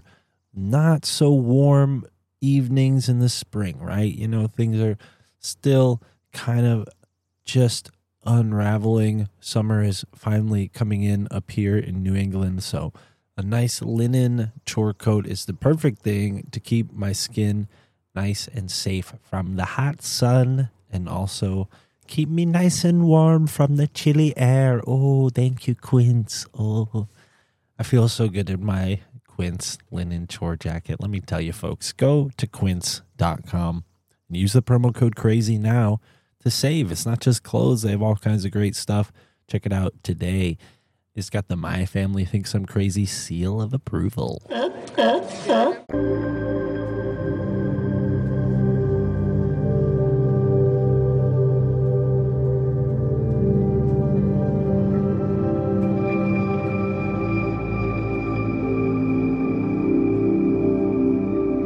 not so warm evenings in the spring, right? You know, things are still kind of just unraveling. Summer is finally coming in up here in New England. So a nice linen chore coat is the perfect thing to keep my skin nice and safe from the hot sun, and also keep me nice and warm from the chilly air. Oh, thank you, Quince. Oh, I feel so good in my Quince linen chore jacket. Let me tell you, folks, go to quince dot com and use the promo code CRAZY now to save. It's not just clothes. They have all kinds of great stuff. Check it out today. It's got the My Family Thinks I'm Crazy seal of approval.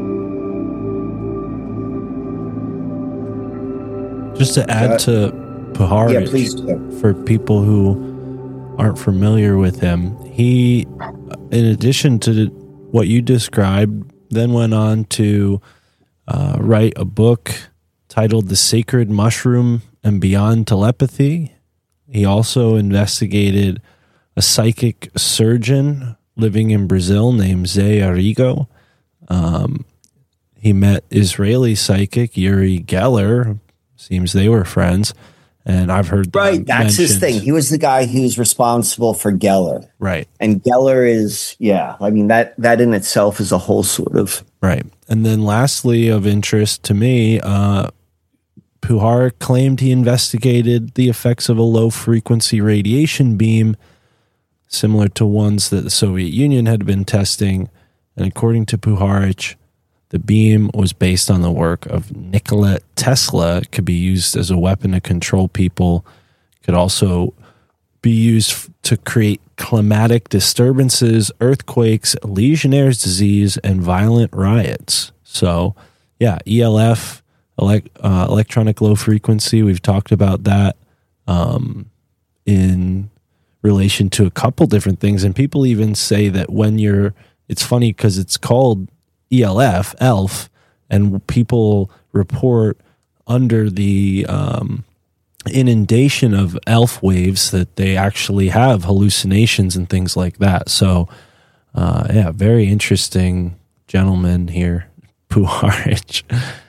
Just to add to Puharich.
Yeah, please do.
For people who aren't familiar with him, he, in addition to what you described, then went on to uh, write a book titled The Sacred Mushroom and Beyond Telepathy. He also investigated a psychic surgeon living in Brazil named Zé Arrigo. Um, he met Israeli psychic Uri Geller. Seems they were friends. And I've heard that
Right, that's his
mentioned.
thing. He was the guy who's responsible for Geller.
Right,
And Geller is, yeah, I mean, that that in itself is a whole sort of...
right. And then lastly, of interest to me, uh, Puharich claimed he investigated the effects of a low-frequency radiation beam similar to ones that the Soviet Union had been testing. And according to Puharich, the beam was based on the work of Nikola Tesla. It could be used as a weapon to control people. It could also be used f- to create climatic disturbances, earthquakes, Legionnaire's disease, and violent riots. So, yeah, E L F, elect, uh, electronic low frequency, we've talked about that um, in relation to a couple different things. And people even say that when you're, it's funny because it's called E L F, E L F, and people report under the um, inundation of E L F waves that they actually have hallucinations and things like that. So, uh, yeah, very interesting gentleman here, Puharich.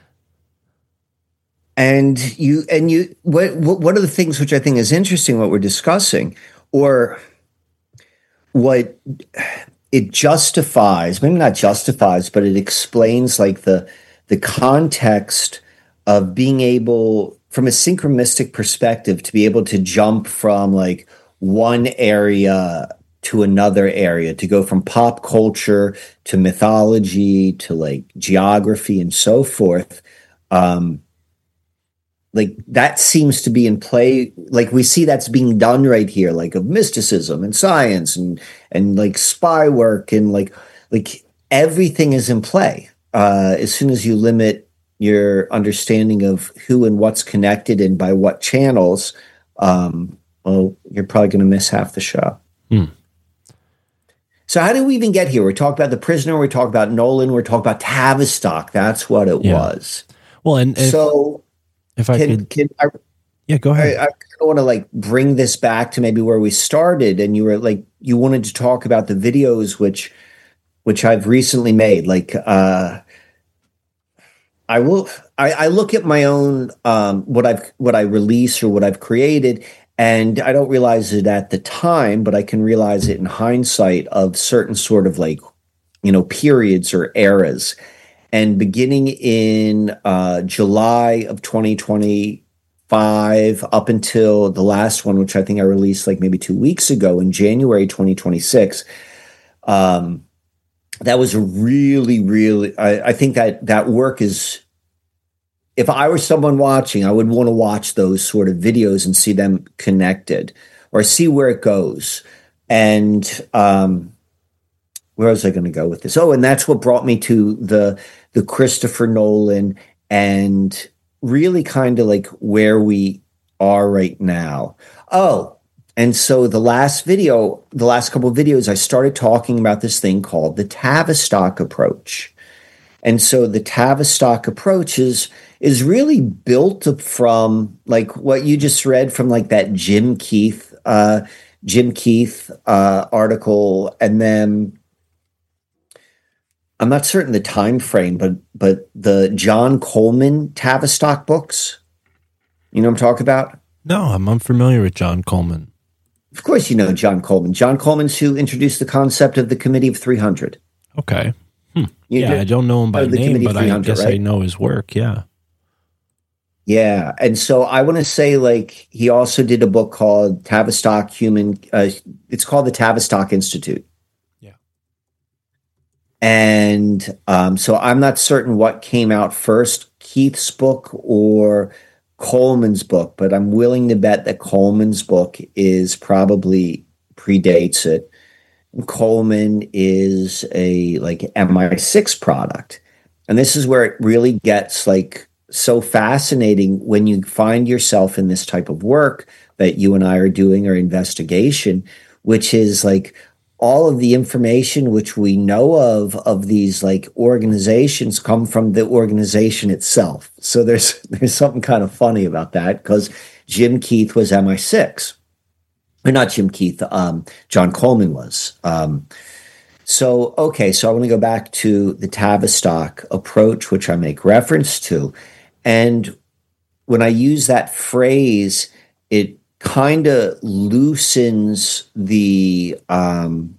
And you, and you, what, what, one of the things which I think is interesting, what we're discussing, or what it justifies, maybe not justifies, but it explains like the, the context of being able, from a synchronistic perspective, to be able to jump from like one area to another area, to go from pop culture to mythology to like geography and so forth. Um, like that seems to be in play. Like we see that's being done right here, like of mysticism and science and, and like spy work and like, like everything is in play. Uh, as soon as you limit your understanding of who and what's connected and by what channels, um, well, you're probably going to miss half the show.
Hmm.
So how did we even get here? We're talking about The Prisoner. We're talking about Nolan. We're talking about Tavistock. That's what it
Yeah.
was.
Well, and if,
so
if I
can,
could,
can I,
yeah, go
I,
ahead.
I want to like bring this back to maybe where we started, and you were like, you wanted to talk about the videos, which, which I've recently made. Like, uh, I will, I, I look at my own, um, what I've, what I release or what I've created, and I don't realize it at the time, but I can realize it in hindsight of certain sort of like, you know, periods or eras. And beginning in uh, July of twenty twenty-five up until the last one, which I think I released like maybe two weeks ago in January twenty twenty-six, um, that was a really, really, I, I think that that work is, if I were someone watching, I would want to watch those sort of videos and see them connected or see where it goes. And um, where was I going to go with this? Oh, and that's what brought me to the the Christopher Nolan and really kind of like where we are right now. Oh, and so the last video, the last couple of videos, I started talking about this thing called the Tavistock approach. And so the Tavistock approach is, is really built from like what you just read from like that Jim Keith, uh, Jim Keith uh, article, and then I'm not certain the time frame, but but the John Coleman Tavistock books. You know what I'm talking about?
No, I'm unfamiliar with John Coleman.
Of course you know John Coleman. John Coleman's who introduced the concept of the Committee of three hundred.
Okay. Hmm.
You
Yeah,
did-
I don't know him by
Oh, the
name,
Committee of
but I
three hundred,
guess I
right?
know his work. Yeah.
Yeah, and so I want to say like he also did a book called Tavistock Human. Uh, it's called the Tavistock Institute.
Yeah.
And um, so I'm not certain what came out first, Keith's book or Coleman's book, but I'm willing to bet that Coleman's book is probably predates it. And Coleman is a like M I six product. And this is where it really gets like so fascinating when you find yourself in this type of work that you and I are doing, or investigation, which is like all of the information which we know of of these like organizations come from the organization itself. So there's there's something kind of funny about that, because Jim Keith was M I six, or not Jim Keith, um, John Coleman was. Um, so okay, so I want to go back to the Tavistock approach, which I make reference to, and when I use that phrase, it kind of loosens the um,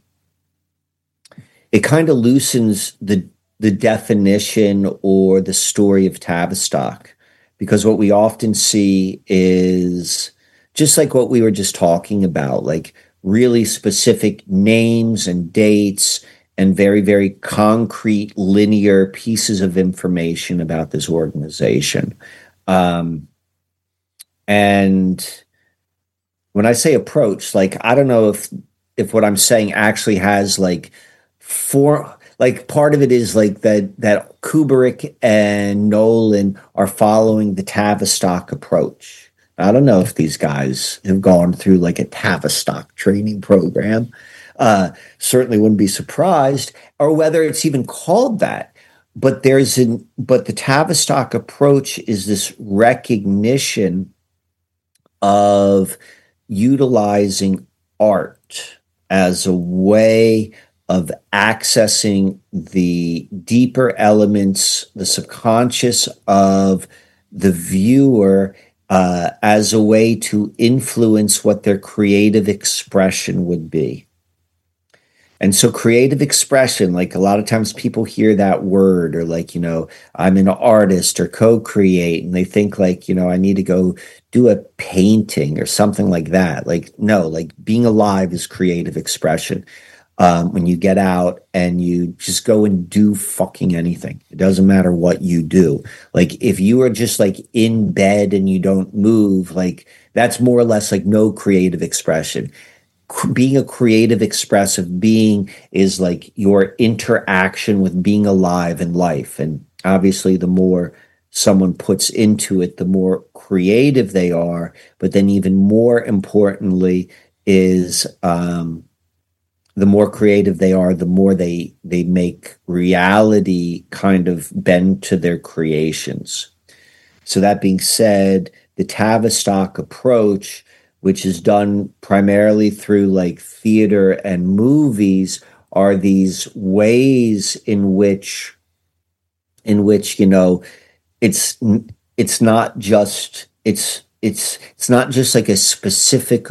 it kind of loosens the the definition or the story of Tavistock, because what we often see is just like what we were just talking about, like really specific names and dates and very, very concrete linear pieces of information about this organization. Um, and when I say approach, like, I don't know if if what I'm saying actually has like four, like part of it is like that that Kubrick and Nolan are following the Tavistock approach. I don't know if these guys have gone through like a Tavistock training program. Uh, certainly wouldn't be surprised, or whether it's even called that. But there's an but the Tavistock approach is this recognition of utilizing art as a way of accessing the deeper elements, the subconscious of the viewer, uh, as a way to influence what their creative expression would be. And so creative expression, like a lot of times people hear that word, or like, you know, I'm an artist or co-create, and they think like, you know, I need to go do a painting or something like that. Like, no, like being alive is creative expression. Um, when you get out and you just go and do fucking anything, it doesn't matter what you do. Like if you are just like in bed and you don't move, like that's more or less like no creative expression. Being a creative, expressive being is like your interaction with being alive in life. And obviously, the more someone puts into it, the more creative they are. But then even more importantly is um, the more creative they are, the more they, they make reality kind of bend to their creations. So that being said, the Tavistock approach, which is done primarily through like theater and movies, are these ways in which, in which, you know, it's, it's not just, it's, it's, it's not just like a specific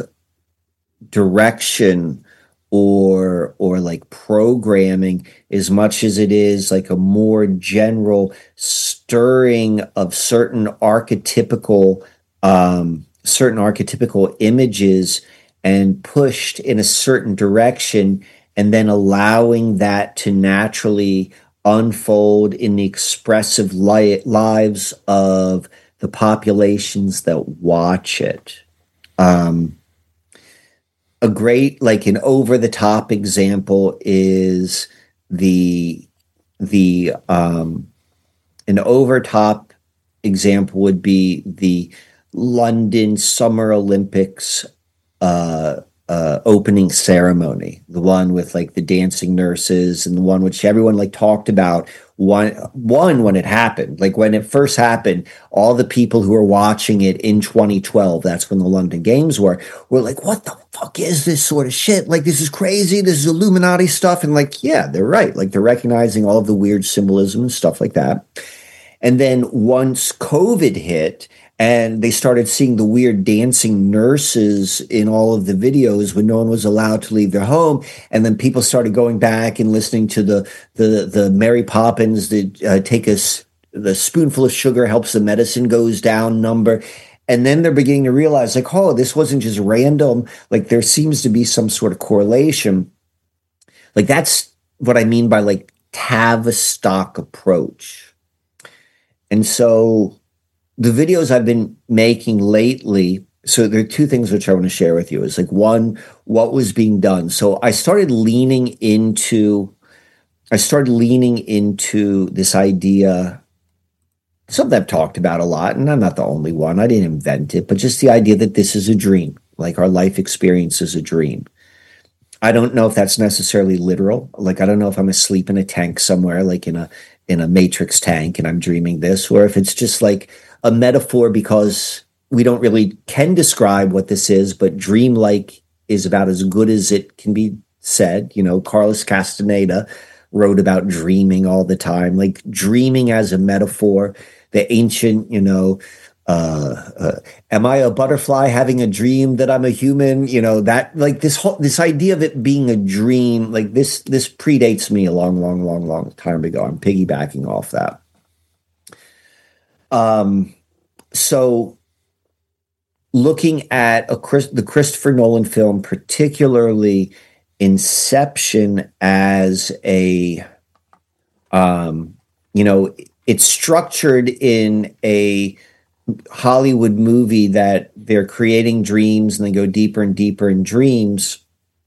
direction or, or like programming, as much as it is like a more general stirring of certain archetypical, um, certain archetypical images and pushed in a certain direction, and then allowing that to naturally unfold in the expressive li- lives of the populations that watch it. Um, a great, like an over-the-top example is the, the um, an over-top example would be the London Summer Olympics uh, uh, opening ceremony, the one with like the dancing nurses, and the one which everyone like talked about. One, one when it happened, like when it first happened, all the people who were watching it in twenty twelve, that's when the London Games were, were like, what the fuck is this sort of shit? Like, this is crazy. This is Illuminati stuff. And like, yeah, they're right. Like, they're recognizing all of the weird symbolism and stuff like that. And then once COVID hit, and they started seeing the weird dancing nurses in all of the videos when no one was allowed to leave their home. And then people started going back and listening to the the the Mary Poppins, the uh, take a the spoonful of sugar helps the medicine goes down number. And then they're beginning to realize, like, oh, this wasn't just random. Like, there seems to be some sort of correlation. Like, that's what I mean by like Tavistock approach. And so the videos I've been making lately, so there are two things which I want to share with you. Is like, one, what was being done. So I started leaning into, I started leaning into this idea something I've talked about a lot, and I'm not the only one. I didn't invent it, but just the idea that this is a dream, like our life experience is a dream. I don't know if that's necessarily literal. Like, I don't know if I'm asleep in a tank somewhere, like in a in a Matrix tank, and I'm dreaming this, or if it's just like a metaphor because we don't really can describe what this is, but dreamlike is about as good as it can be said. You know, Carlos Castaneda wrote about dreaming all the time, like dreaming as a metaphor. The ancient, you know, uh, uh, am I a butterfly having a dream that I'm a human? You know, that like this whole this idea of it being a dream, like this this predates me a long, long, long, long time ago. I'm piggybacking off that. Um, so looking at a Chris, the Christopher Nolan film, particularly Inception, as a, um, you know, it's structured in a Hollywood movie that they're creating dreams and they go deeper and deeper in dreams.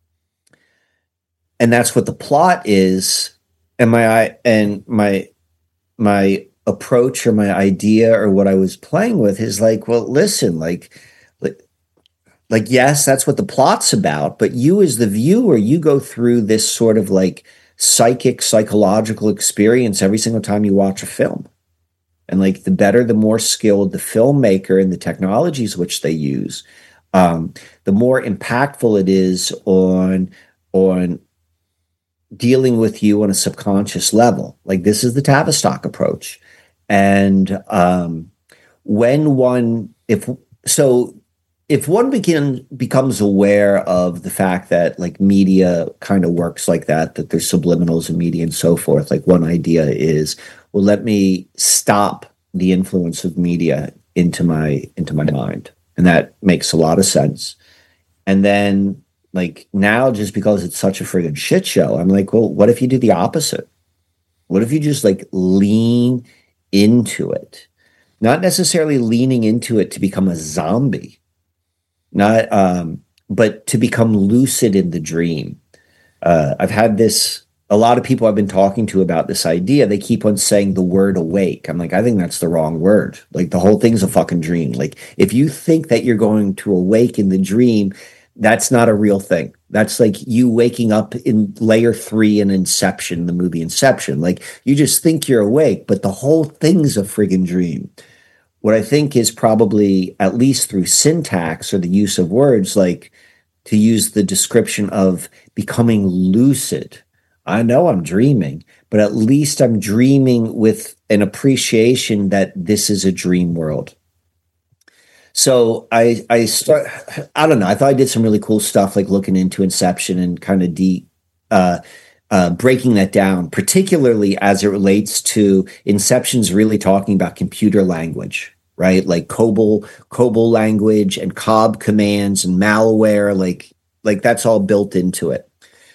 And that's what the plot is. And my, and my, my approach or my idea or what I was playing with is like, well, listen, like, like, like, yes, that's what the plot's about, but you as the viewer, you go through this sort of like psychic, psychological experience every single time you watch a film. And like the better, the more skilled the filmmaker and the technologies which they use, um, the more impactful it is on, on dealing with you on a subconscious level. Like this is the Tavistock approach. And um, when one, if so, if one begin, becomes aware of the fact that like media kind of works like that, that there's subliminals in media and so forth, like one idea is, well, let me stop the influence of media into my into my mind. And that makes a lot of sense. And then like now, just because it's such a friggin' shit show, I'm like, well, what if you do the opposite? What if you just like lean into it? Not necessarily leaning into it to become a zombie, not um, but to become lucid in the dream. Uh, I've had this, a lot of people I've been talking to about this idea, they keep on saying the word awake. I'm like, I think that's the wrong word. Like the whole thing's a fucking dream. Like if you think that you're going to awake in the dream, that's not a real thing. That's like you waking up in layer three in Inception, the movie Inception. Like you just think you're awake, but the whole thing's a friggin' dream. What I think is probably, at least through syntax or the use of words, like to use the description of becoming lucid. I know I'm dreaming, but at least I'm dreaming with an appreciation that this is a dream world. So I, I start, I don't know. I thought I did some really cool stuff, like looking into Inception and kind of deep, uh, uh, breaking that down, particularly as it relates to Inception's really talking about computer language, right? Like COBOL, COBOL language and COB commands and malware, like, like that's all built into it.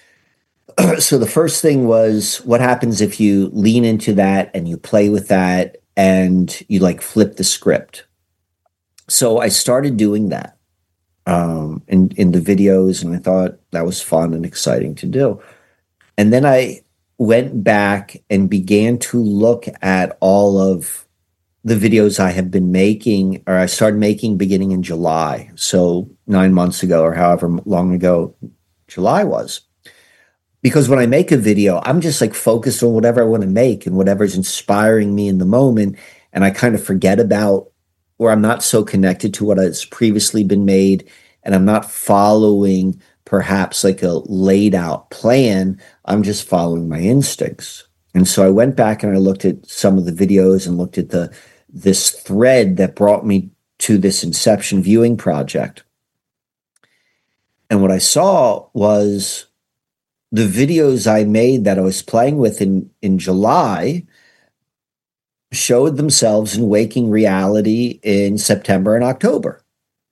So the first thing was, what happens if you lean into that and you play with that and you like flip the script? So I started doing that um, in, in the videos, and I thought that was fun and exciting to do. And then I went back and began to look at all of the videos I have been making, or I started making beginning in July. So nine months ago, or however long ago July was. Because when I make a video, I'm just like focused on whatever I want to make and whatever's inspiring me in the moment. And I kind of forget about, or I'm not so connected to what has previously been made. And I'm not following perhaps like a laid out plan. I'm just following my instincts. And so I went back and I looked at some of the videos and looked at the this thread that brought me to this Inception viewing project. And what I saw was the videos I made that I was playing with in, in July showed themselves in waking reality in September and October.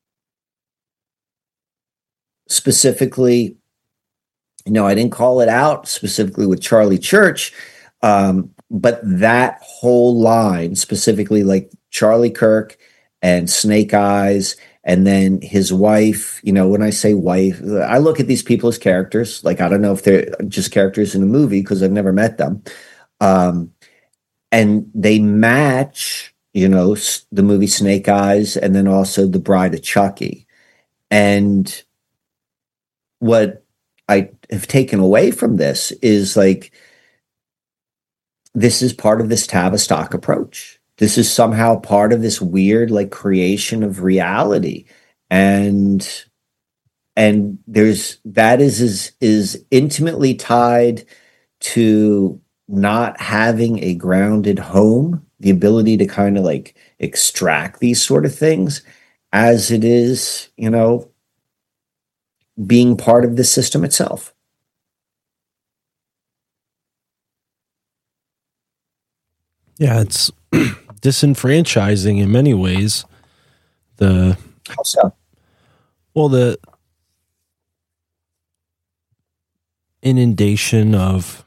Specifically, you know, I didn't call it out specifically with Charlie Church, um, but that whole line, specifically like Charlie Kirk and Snake Eyes, and then his wife, you know, when I say wife, I look at these people as characters. Like, I don't know if they're just characters in a movie because I've never met them. Um, and they match, you know, s- the movie Snake Eyes, and then also The Bride of Chucky. And what I have taken away from this is like, this is part of this Tavistock approach. This is somehow part of this weird like creation of reality. And and there's that is is is intimately tied to not having a grounded home, the ability to kind of like extract these sort of things, as it is, you know, being part of the system itself.
Yeah, it's disenfranchising in many ways. The
How so?
well, the inundation of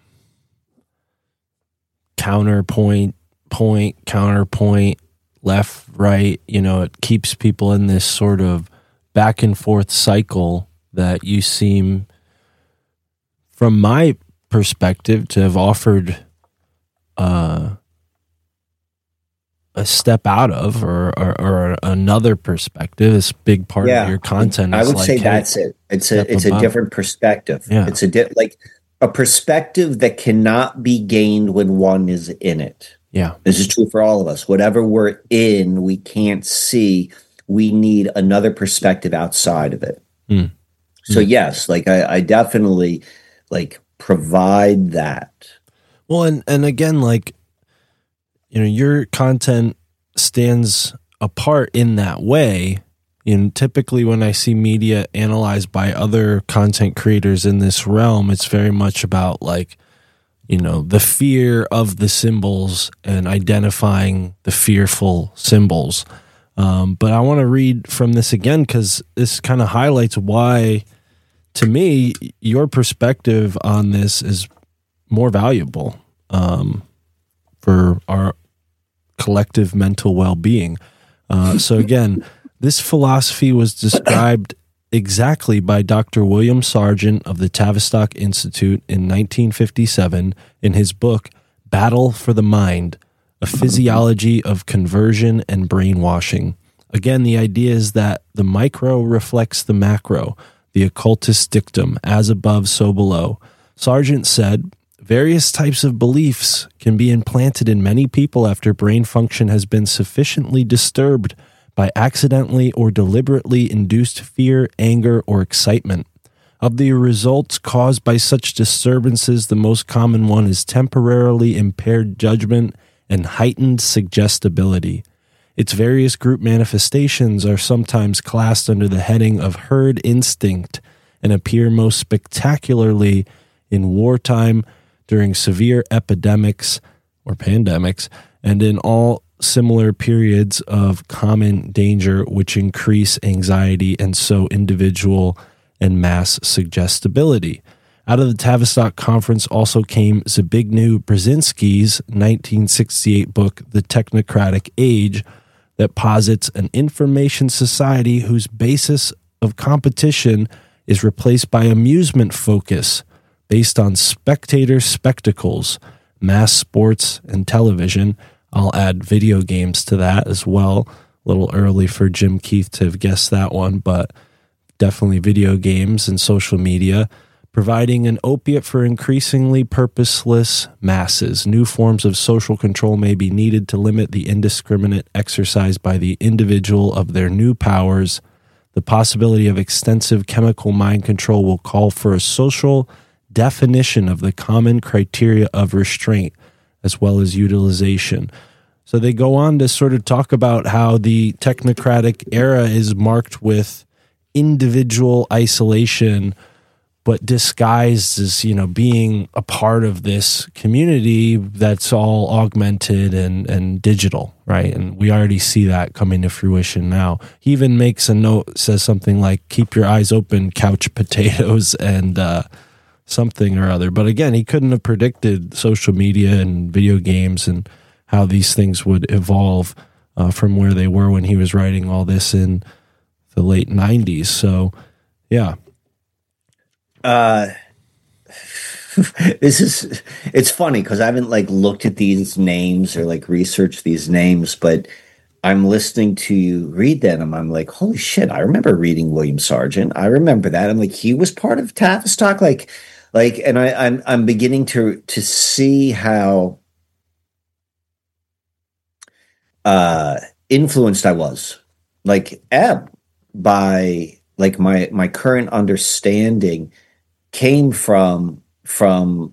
counterpoint, point, counterpoint, left, right, you know, it keeps people in this sort of back and forth cycle that you seem, from my perspective, to have offered uh, a step out of, or, or, or another perspective. This big part
Yeah,
of your content.
I
is
would
like,
say
hey,
that's it. It's a
step
it's
above.
a different perspective.
Yeah.
It's a di- like a perspective that cannot be gained when one is in it.
Yeah.
This is true for all of us. Whatever we're in, we can't see. We need another perspective outside of it.
Mm.
So
Mm.
yes, like I, I definitely like provide that.
Well, and, and again, like, you know, your content stands apart in that way. And typically when I see media analyzed by other content creators in this realm, it's very much about like, you know, the fear of the symbols and identifying the fearful symbols. Um, but I want to read from this again, because this kind of highlights why, to me, your perspective on this is more valuable um, for our collective mental well-being. Uh, so again, this philosophy was described exactly by Doctor William Sargent of the Tavistock Institute in nineteen fifty-seven in his book, Battle for the Mind, A Physiology of Conversion and Brainwashing. Again, the idea is that the micro reflects the macro, the occultist dictum, as above, so below. Sargent said, various types of beliefs can be implanted in many people after brain function has been sufficiently disturbed by accidentally or deliberately induced fear, anger, or excitement. Of the results caused by such disturbances, the most common one is temporarily impaired judgment and heightened suggestibility. Its various group manifestations are sometimes classed under the heading of herd instinct and appear most spectacularly in wartime, during severe epidemics or pandemics, and in all similar periods of common danger which increase anxiety and so individual and mass suggestibility. Out of the Tavistock Conference also came Zbigniew Brzezinski's nineteen sixty-eight book, The Technocratic Age, that posits an information society whose basis of competition is replaced by amusement focus based on spectator spectacles, mass sports, and television. I'll add video games to that as well. A little early for Jim Keith to have guessed that one, but definitely video games and social media, providing an opiate for increasingly purposeless masses. New forms of social control may be needed to limit the indiscriminate exercise by the individual of their new powers. The possibility of extensive chemical mind control will call for a social definition of the common criteria of restraint as well as utilization. So they go on to sort of talk about how the technocratic era is marked with individual isolation, but disguised as, you know, being a part of this community that's all augmented and, and digital, right? And we already see that coming to fruition now. He even makes a note, says something like, keep your eyes open, couch potatoes, and uh, something or other. But again, he couldn't have predicted social media and video games and how these things would evolve uh, from where they were when he was writing all this in the late nineties. So, yeah.
Uh, this is it's funny because I haven't like looked at these names or like researched these names, but I'm listening to you read that and I'm like, holy shit, I remember reading William Sargent. I remember that. I'm like, he was part of Tavistock, like like and I, I'm I'm beginning to to see how uh influenced I was, like Ebb, by like my my current understanding came from from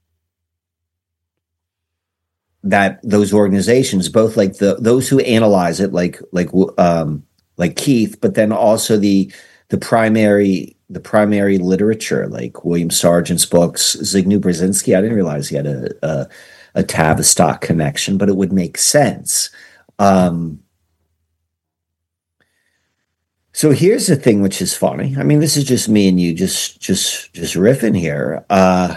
that those organizations, both like the those who analyze it, like like um like Keith, but then also the the primary the primary literature, like William Sargent's books, Zygmunt Brzezinski. I didn't realize he had a a, a Tavistock connection, but it would make sense. Um, so here's the thing, which is funny. I mean, this is just me and you, just just just riffing here. Uh,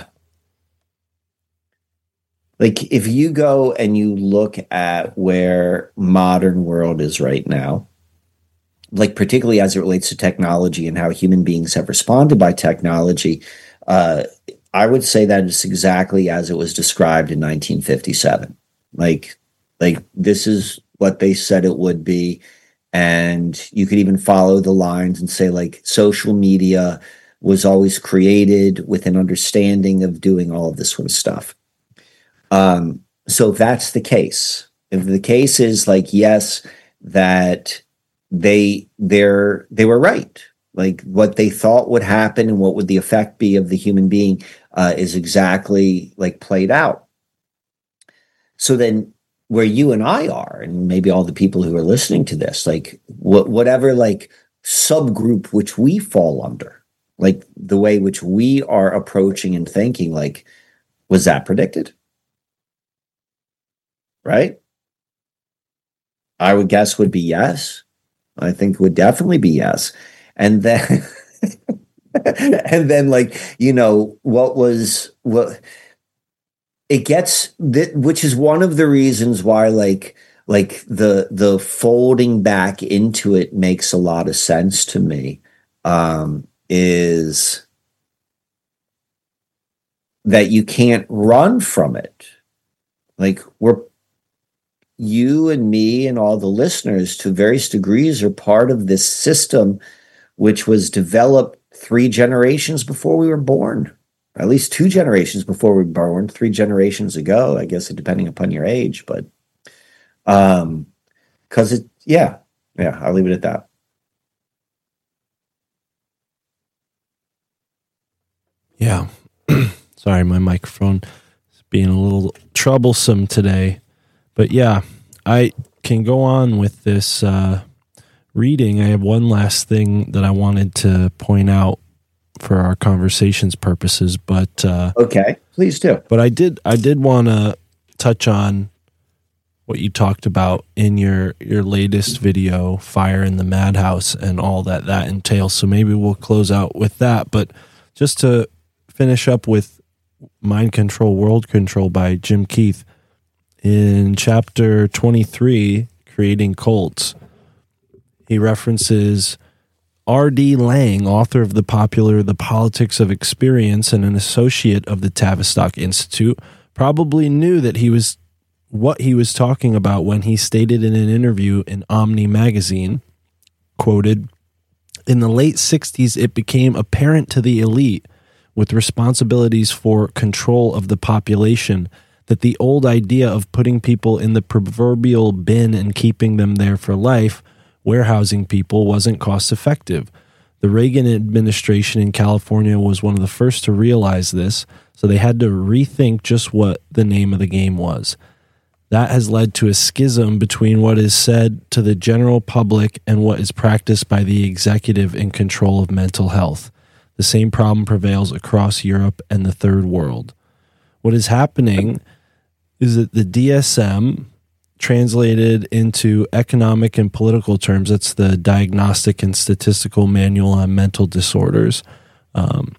like if you go and you look at where modern world is right now, like particularly as it relates to technology and how human beings have responded by technology, uh, I would say that it's exactly as it was described in nineteen fifty-seven. Like, like this is what they said it would be. And you could even follow the lines and say, like, social media was always created with an understanding of doing all of this sort of stuff. Um, so if that's the case, if the case is like, yes, that they they're they were right, like what they thought would happen and what would the effect be of the human being uh, is exactly like played out. So then where you and I are, and maybe all the people who are listening to this, like wh- whatever like subgroup which we fall under, like the way which we are approaching and thinking, like, was that predicted? Right? I would guess would be yes. I think would definitely be yes. And then, and then like, you know, what was, what, it gets that, which is one of the reasons why like like the the folding back into it makes a lot of sense to me, um is that you can't run from it. Like we're you and me and all the listeners to various degrees are part of this system which was developed three generations before we were born. At least two generations before we were born, three generations ago, I guess, depending upon your age. But um, because it, yeah, yeah, I'll leave it at that.
Yeah. Sorry, my microphone is being a little troublesome today. But yeah, I can go on with this uh, reading. I have one last thing that I wanted to point out for our conversation's purposes, but uh,
okay, please do.
But I did, I did want to touch on what you talked about in your your latest video, Fire in the Madhouse, and all that that entails. So maybe we'll close out with that. But just to finish up with Mind Control, World Control by Jim Keith, in chapter twenty-three, Creating Cults, he references R D Laing, author of the popular The Politics of Experience and an associate of the Tavistock Institute, probably knew that he was what he was talking about when he stated in an interview in Omni magazine, quoted, "In the late sixties, it became apparent to the elite with responsibilities for control of the population that the old idea of putting people in the proverbial bin and keeping them there for life, warehousing people, wasn't cost effective. The Reagan administration in California was one of the first to realize this, so they had to rethink just what the name of the game was. That has led to a schism between what is said to the general public and what is practiced by the executive in control of mental health. The same problem prevails across Europe and the third world. What is happening is that the D S M, translated into economic and political terms, that's the Diagnostic and Statistical Manual on Mental Disorders. Um,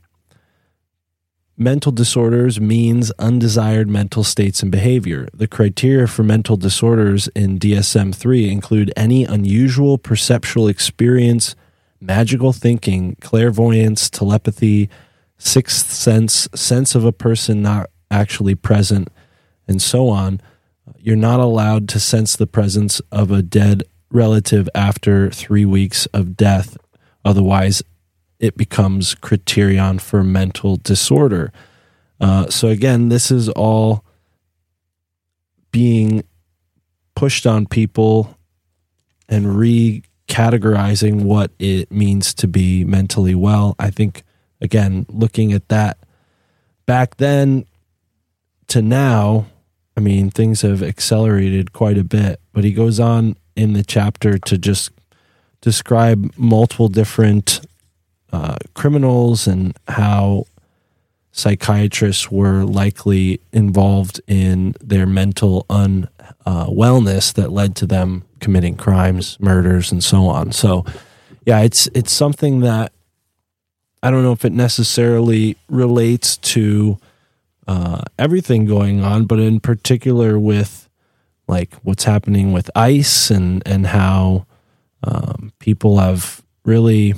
mental disorders means undesired mental states and behavior. The criteria for mental disorders in D S M three include any unusual perceptual experience, magical thinking, clairvoyance, telepathy, sixth sense, sense of a person not actually present, and so on. You're not allowed to sense the presence of a dead relative after three weeks of death. Otherwise, it becomes criterion for mental disorder. Uh, so again, this is all being pushed on people and recategorizing what it means to be mentally well. I think, again, looking at that back then to now, I mean, things have accelerated quite a bit. But he goes on in the chapter to just describe multiple different uh, criminals and how psychiatrists were likely involved in their mental unwellness uh, that led to them committing crimes, murders, and so on. So, yeah, it's it's something that I don't know if it necessarily relates to uh, everything going on, but in particular with like what's happening with ICE and and how um, people have really,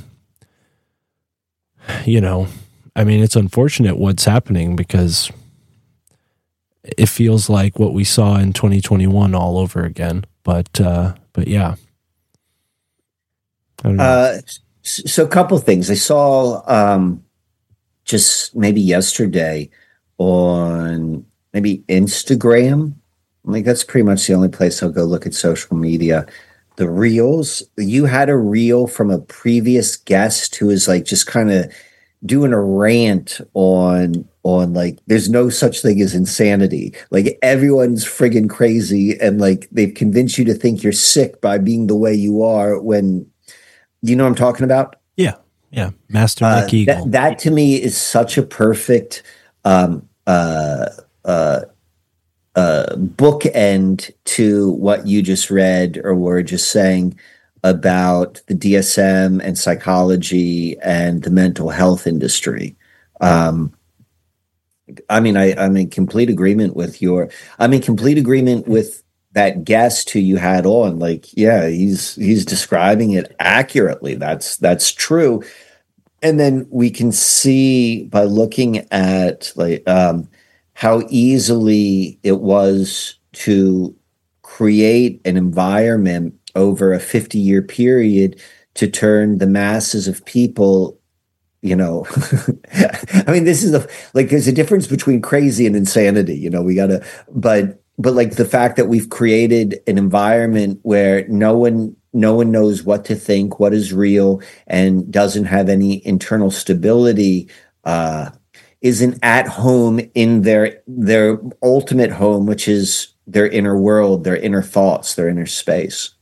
you know, I mean, it's unfortunate what's happening because it feels like what we saw in twenty twenty-one all over again. But uh, but yeah, I don't know.
Uh, so a couple of things I saw um, just maybe yesterday on maybe Instagram. I think that's pretty much the only place I'll go look at social media. The reels. You had a reel from a previous guest who is like just kind of doing a rant on on like there's no such thing as insanity. Like everyone's friggin' crazy and like they've convinced you to think you're sick by being the way you are when you know what I'm talking about?
Yeah. Yeah. Master
Uh,
Nick Eagle.
that, that to me is such a perfect um uh uh uh bookend to what you just read or were just saying about the D S M and psychology and the mental health industry. Um, I mean, I, I'm in complete agreement with your, I'm in complete agreement with that guest who you had on. Like, yeah, he's, he's describing it accurately. That's, that's true. And then we can see by looking at like, um, how easily it was to create an environment over a fifty-year period to turn the masses of people, you know, I mean, this is a, like, there's a difference between crazy and insanity, you know, we gotta, but, but like the fact that we've created an environment where no one, no one knows what to think, what is real, and doesn't have any internal stability, uh, isn't at home in their, their ultimate home, which is their inner world, their inner thoughts, their inner space.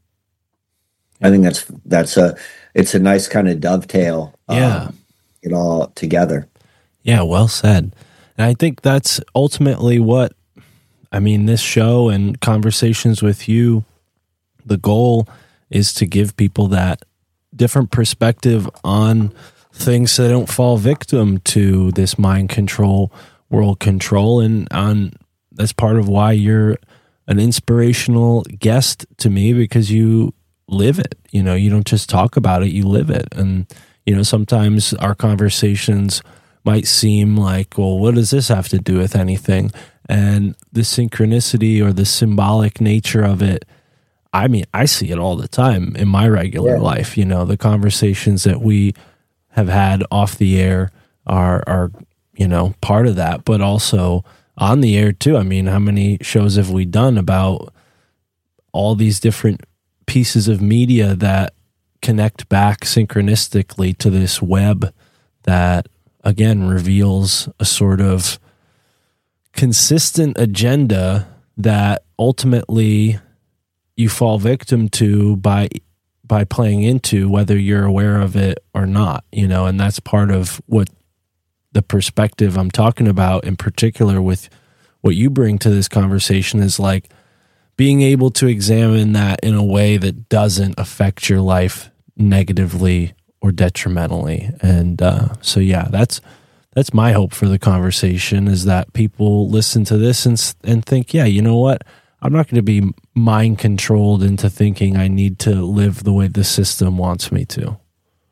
I think that's that's a it's a nice kind of dovetail.
Yeah,
um, it all together.
Yeah, well said. And I think that's ultimately what I mean. This show and conversations with you, the goal is to give people that different perspective on things so they don't fall victim to this mind control, world control, and on that's part of why you're an inspirational guest to me because you live it. You know, you don't just talk about it, you live it. And, you know, sometimes our conversations might seem like, well, what does this have to do with anything? And the synchronicity or the symbolic nature of it, I mean, I see it all the time in my regular yeah. life. You know, the conversations that we have had off the air are, are, you know, part of that, but also on the air too. I mean, how many shows have we done about all these different pieces of media that connect back synchronistically to this web that again reveals a sort of consistent agenda that ultimately you fall victim to by by playing into, whether you're aware of it or not, you know. And that's part of what the perspective I'm talking about in particular with what you bring to this conversation is like being able to examine that in a way that doesn't affect your life negatively or detrimentally. And uh, so, yeah, that's that's my hope for the conversation is that people listen to this and and think, yeah, you know what? I'm not going to be mind controlled into thinking I need to live the way the system wants me to.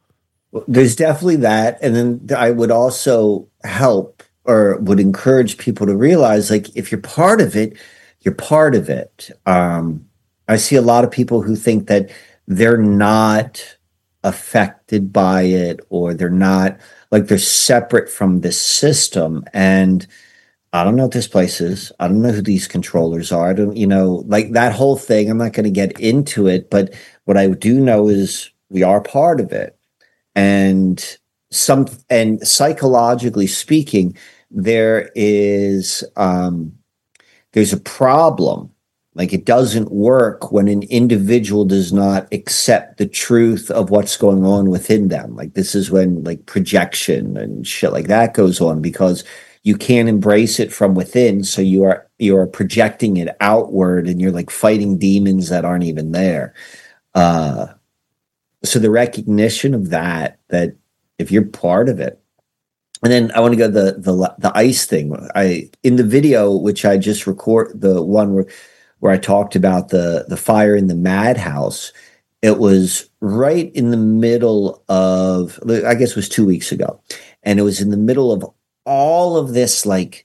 There's definitely that. And then I would also help or would encourage people to realize, like, if you're part of it, you're part of it. Um, I see a lot of people who think that they're not affected by it, or they're not, like, they're separate from this system. And I don't know what this place is. I don't know who these controllers are. I don't, you know, like that whole thing. I'm not going to get into it, but what I do know is we are part of it. And some, and psychologically speaking, there is, um, there's a problem. Like, it doesn't work when an individual does not accept the truth of what's going on within them. Like, this is when, like, projection and shit like that goes on, because you can't embrace it from within. So you are, you are projecting it outward, and you're like fighting demons that aren't even there. Uh, so the recognition of that, that if you're part of it. And then I want to go to the, the, the ice thing. I, in the video, which I just record, the one where, where I talked about the, the fire in the madhouse, it was right in the middle of, I guess it was two weeks ago. And it was in the middle of all of this, like,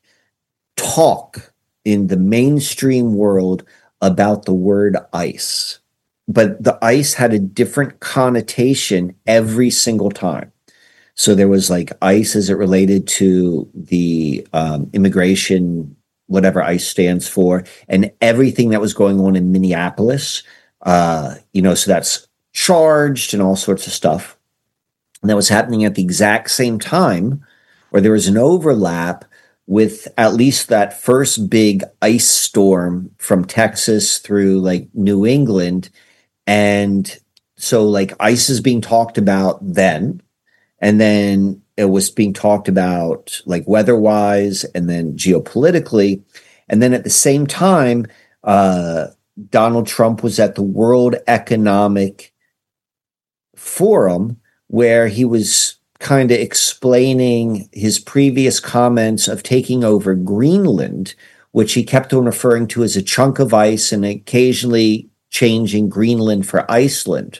talk in the mainstream world about the word ice. But the ice had a different connotation every single time. So there was, like, ICE as it related to the um, immigration, whatever ICE stands for, and everything that was going on in Minneapolis. Uh, you know, so that's charged and all sorts of stuff. And that was happening at the exact same time, or there was an overlap with at least that first big ice storm from Texas through, like, New England. And so, like, ICE is being talked about then. And then it was being talked about, like, weather-wise, and then geopolitically. And then at the same time, uh, Donald Trump was at the World Economic Forum, where he was kind of explaining his previous comments of taking over Greenland, which he kept on referring to as a chunk of ice, and occasionally changing Greenland for Iceland.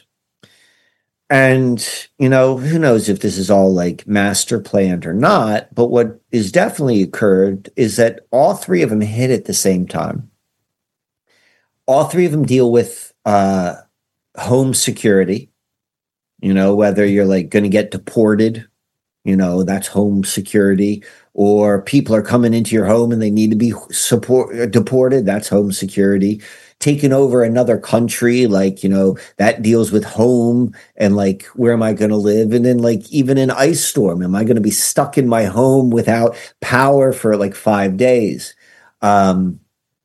And, you know, who knows if this is all, like, master planned or not, but what is definitely occurred is that all three of them hit at the same time. All three of them deal with uh, home security, you know, whether you're, like, going to get deported, you know, that's home security, or people are coming into your home and they need to be support, deported, that's home security. Taking over another country, like, you know, that deals with home and, like, where am I going to live? And then, like, even an ice storm, am I going to be stuck in my home without power for, like, five days? Um,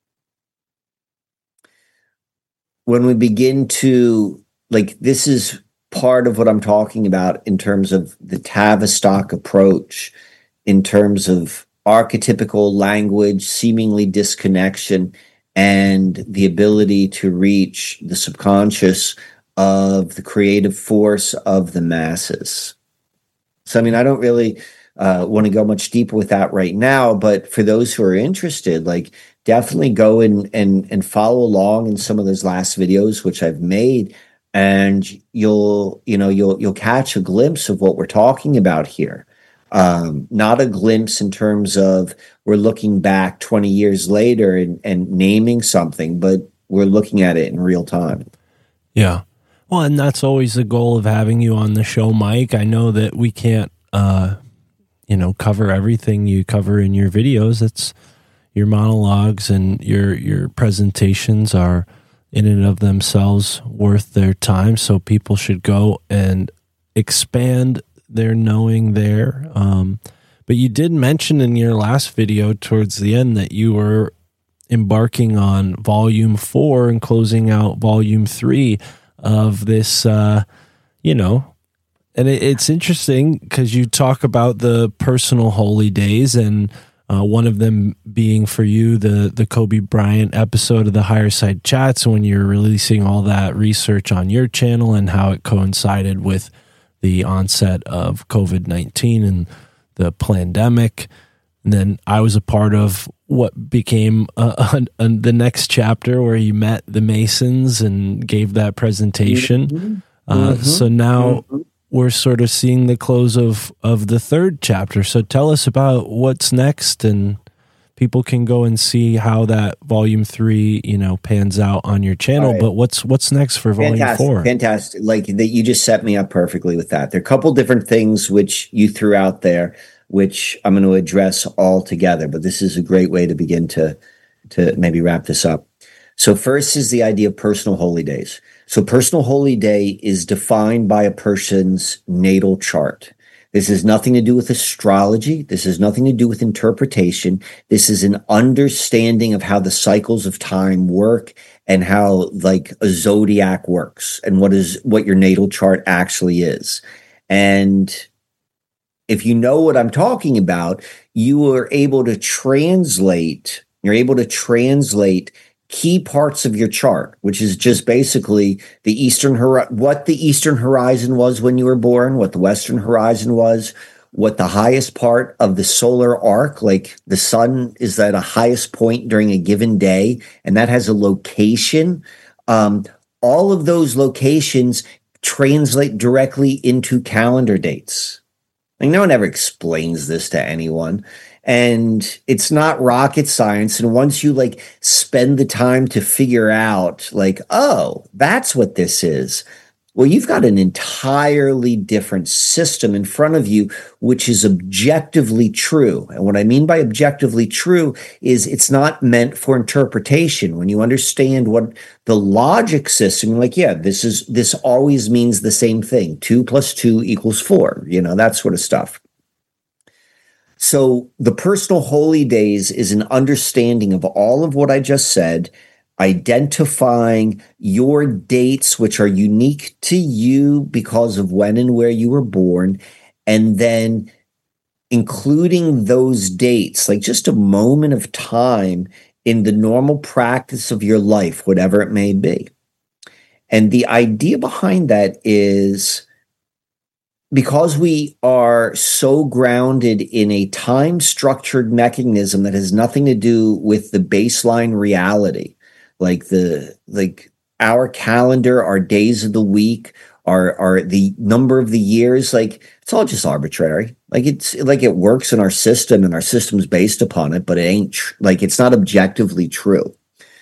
when we begin to, like, this is part of what I'm talking about in terms of the Tavistock approach, in terms of archetypical language, seemingly disconnection, and the ability to reach the subconscious of the creative force of the masses. So, I mean, I don't really uh, want to go much deeper with that right now, but for those who are interested, like, definitely go and and and follow along in some of those last videos which I've made, and you'll you know you'll you'll catch a glimpse of what we're talking about here. Um, not a glimpse in terms of we're looking back twenty years later and, and naming something, but we're looking at it in real time.
Yeah. Well, and that's always the goal of having you on the show, Mike. I know that we can't, uh, you know, cover everything you cover in your videos. It's your monologues and your, your presentations are in and of themselves worth their time. So people should go and expand their knowing there. Um, but you did mention in your last video towards the end that you were embarking on volume four and closing out volume three of this, uh, you know, and it, it's interesting because you talk about the personal holy days, and uh, one of them being for you, the, the Kobe Bryant episode of the Higher Side Chats, when you're releasing all that research on your channel and how it coincided with the onset of COVID nineteen and the pandemic. And then I was a part of what became uh, uh, the next chapter where you met the Masons and gave that presentation. Mm-hmm. Uh, mm-hmm. So now, mm-hmm. we're sort of seeing the close of, of the third chapter. So tell us about what's next, and people can go and see how that volume three, you know, pans out on your channel. Right. But what's what's next for volume
fantastic,
four?
Fantastic. Like that, you just set me up perfectly with that. There are a couple different things which you threw out there, which I'm going to address all together. But this is a great way to begin to to maybe wrap this up. So first is the idea of personal holy days. So personal holy day is defined by a person's natal chart. This has nothing to do with astrology. This has nothing to do with interpretation. This is an understanding of how the cycles of time work and how like a zodiac works and what is what your natal chart actually is. And if you know what I'm talking about, you are able to translate, you're able to translate key parts of your chart, which is just basically the eastern hor- what the eastern horizon was when you were born, what the western horizon was, what the highest part of the solar arc, like the sun is at a highest point during a given day, and that has a location. Um, all of those locations translate directly into calendar dates. Like no one ever explains this to anyone. And it's not rocket science. And once you like spend the time to figure out like, oh, that's what this is. Well, you've got an entirely different system in front of you, which is objectively true. And what I mean by objectively true is it's not meant for interpretation. When you understand what the logic system, you're like, yeah, this is, this always means the same thing. Two plus two equals four, you know, that sort of stuff. So the personal holy days is an understanding of all of what I just said, identifying your dates, which are unique to you because of when and where you were born, and then including those dates, like just a moment of time in the normal practice of your life, whatever it may be. And the idea behind that is, because we are so grounded in a time-structured mechanism that has nothing to do with the baseline reality, like the like our calendar, our days of the week, our our the number of the years, like it's all just arbitrary. Like it's like it works in our system, and our system's based upon it, but it ain't tr- like it's not objectively true.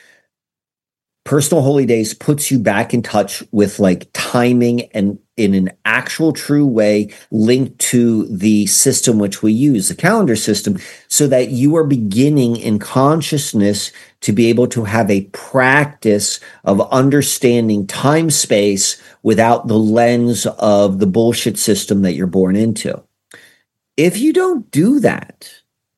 Personal holy days puts you back in touch with like timing and in an actual true way linked to the system which we use, the calendar system, so that you are beginning in consciousness to be able to have a practice of understanding time space without the lens of the bullshit system that you're born into. If you don't do that,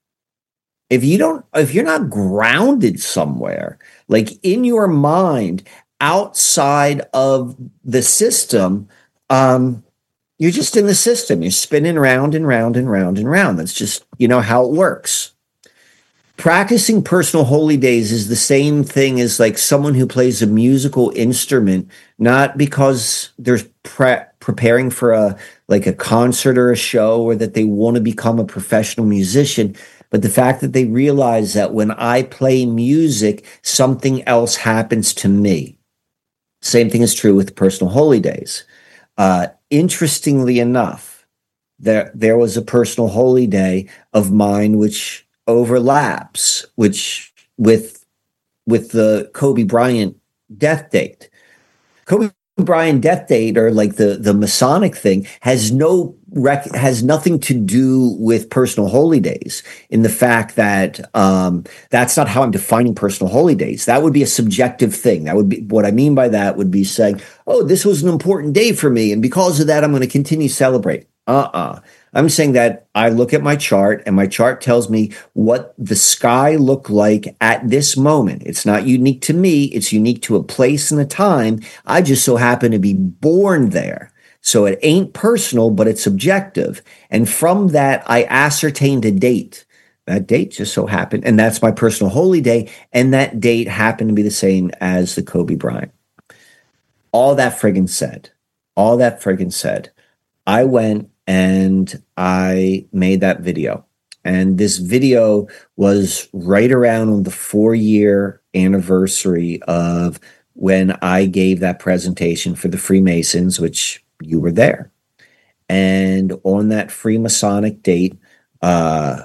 if you don't, if you're not grounded somewhere, like in your mind, outside of the system, um, you're just in the system. You're spinning round and round and round and round. That's just, you know, how it works. Practicing personal holy days is the same thing as like someone who plays a musical instrument, not because they're pre- preparing for a, like a concert or a show, or that they want to become a professional musician, but the fact that they realize that when I play music, something else happens to me. Same thing is true with personal holy days. Uh, interestingly enough, there, there was a personal holy day of mine which overlaps, which with, with the Kobe Bryant death date. Kobe Bryant death date, or like the, the Masonic thing, has no rec- has nothing to do with personal holy days, in the fact that um, that's not how I'm defining personal holy days. That would be a subjective thing. That would be what I mean by that would be saying, oh, this was an important day for me, and because of that, I'm going to continue to celebrate. Uh-uh. I'm saying that I look at my chart, and my chart tells me what the sky looked like at this moment. It's not unique to me. It's unique to a place and a time. I just so happen to be born there. So it ain't personal, but it's subjective. And from that, I ascertained a date. That date just so happened, and that's my personal holy day. And that date happened to be the same as the Kobe Bryant. All that friggin' said, all that friggin' said, I went and I made that video. And this video was right around on the four-year anniversary of when I gave that presentation for the Freemasons, which you were there. And on that Freemasonic date, uh,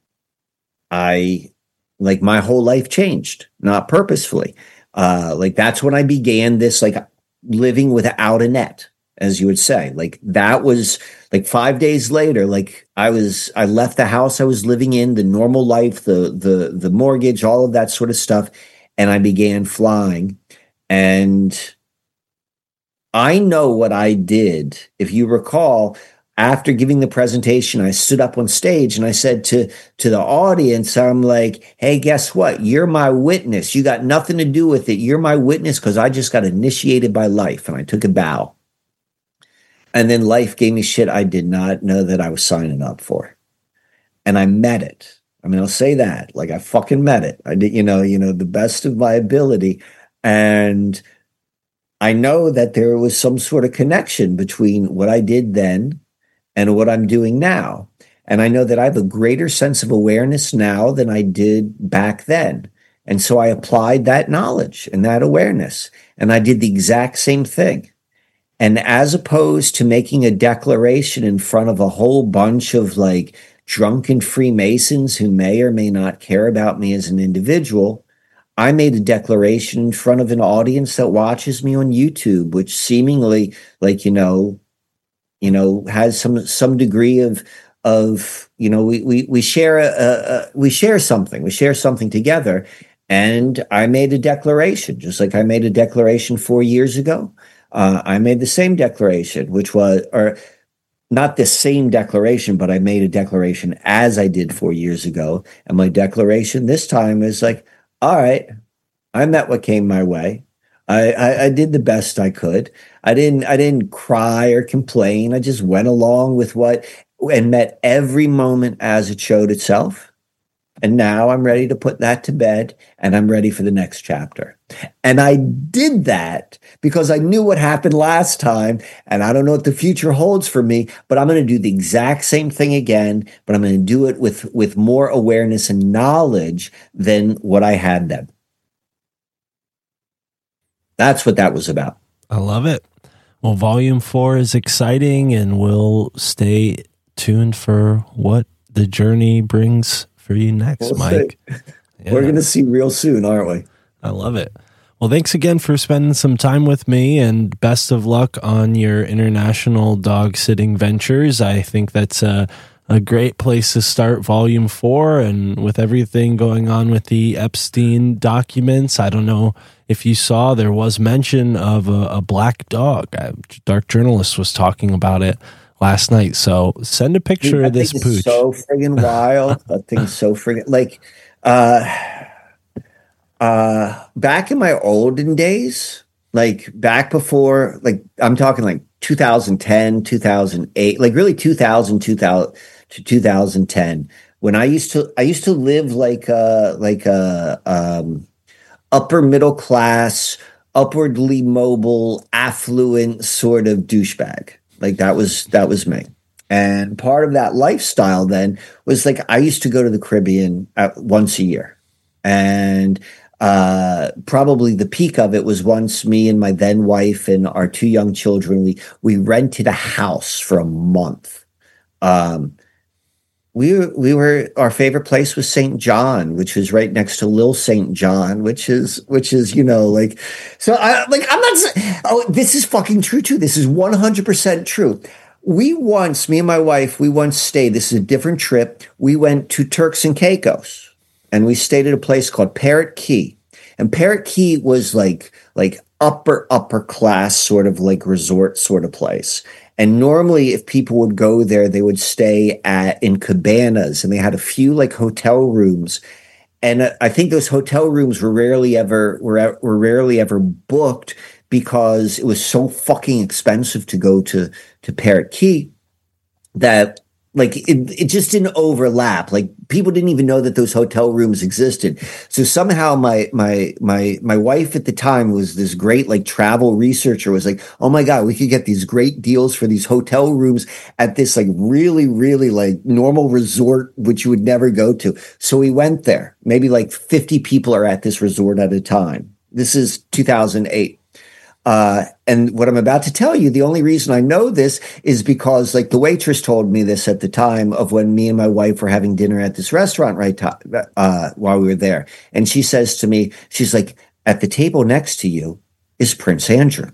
I, like, my whole life changed, not purposefully. Uh, like, that's when I began this, like, living without a net, as you would say. Like, that was like five days later, like I was, I left the house I was living in, the normal life, the, the, the mortgage, all of that sort of stuff. And I began flying. And I know what I did. If you recall, after giving the presentation, I stood up on stage and I said to, to the audience, I'm like, hey, guess what? You're my witness. You got nothing to do with it. You're my witness because I just got initiated by life. And I took a bow. And then life gave me shit I did not know that I was signing up for. And I met it. I mean, I'll say that. Like, I fucking met it. I did, you know, you know, the best of my ability. And I know that there was some sort of connection between what I did then and what I'm doing now. And I know that I have a greater sense of awareness now than I did back then. And so I applied that knowledge and that awareness. And I did the exact same thing. And as opposed to making a declaration in front of a whole bunch of like drunken Freemasons who may or may not care about me as an individual, I made a declaration in front of an audience that watches me on YouTube, which seemingly, like, you know, you know, has some some degree of of you know, we we we share a, a we share something, we share something together. And I made a declaration, just like I made a declaration four years ago. Uh, I made the same declaration, which was, or not the same declaration, but I made a declaration as I did four years ago. And my declaration this time is like, all right, I met what came my way. I, I, I did the best I could. I didn't, I didn't cry or complain. I just went along with what and met every moment as it showed itself. And now I'm ready to put that to bed and I'm ready for the next chapter. And I did that because I knew what happened last time. And I don't know what the future holds for me, but I'm going to do the exact same thing again, but I'm going to do it with, with more awareness and knowledge than what I had then. That's what that was about.
I love it. Well, volume four is exciting and we'll stay tuned for what the journey brings for you next, we'll Mike.
Yeah. We're going to see real soon, aren't we?
I love it. Well, thanks again for spending some time with me and best of luck on your international dog sitting ventures. I think that's a, a great place to start volume four. And with everything going on with the Epstein documents, I don't know if you saw, there was mention of a, a black dog. A Dark Journalist was talking about it last night. So send a picture Dude, of this pooch.
So friggin' wild. That thing's so friggin' like, uh, uh, back in my olden days, like back before, like I'm talking like two thousand ten, two thousand eight, like really two thousand, two thousand to two thousand ten, when I used to, I used to live like a, like a, um, upper middle class, upwardly mobile, affluent sort of douchebag. Like that was, that was me. And part of that lifestyle then was like, I used to go to the Caribbean at, once a year. And uh, probably the peak of it was once me and my then wife and our two young children, we, we rented a house for a month. Um, we were, we were, our favorite place was Saint John, which was right next to Lil Saint John, which is, which is, you know, like, so I, like, I'm not, oh, this is fucking true too. This is one hundred percent true. We once, me and my wife, we once stayed, this is a different trip. We went to Turks and Caicos and we stayed at a place called Parrot Key. And Parrot Key was like, like upper, upper class sort of like resort sort of place. And normally if people would go there, they would stay at in cabanas and they had a few like hotel rooms. And I think those hotel rooms were rarely ever, were, were rarely ever booked because it was so fucking expensive to go to, to Parrot Key that like it, it just didn't overlap. Like people didn't even know that those hotel rooms existed. So somehow my, my, my, my wife at the time was this great like travel researcher, was like, oh my God, we could get these great deals for these hotel rooms at this like really, really like normal resort, which you would never go to. So we went there. Maybe like fifty people are at this resort at a time. This is two thousand eight. Uh, and what I'm about to tell you, the only reason I know this is because like the waitress told me this at the time of when me and my wife were having dinner at this restaurant right to, uh, while we were there. And she says to me, she's like, at the table next to you is Prince Andrew.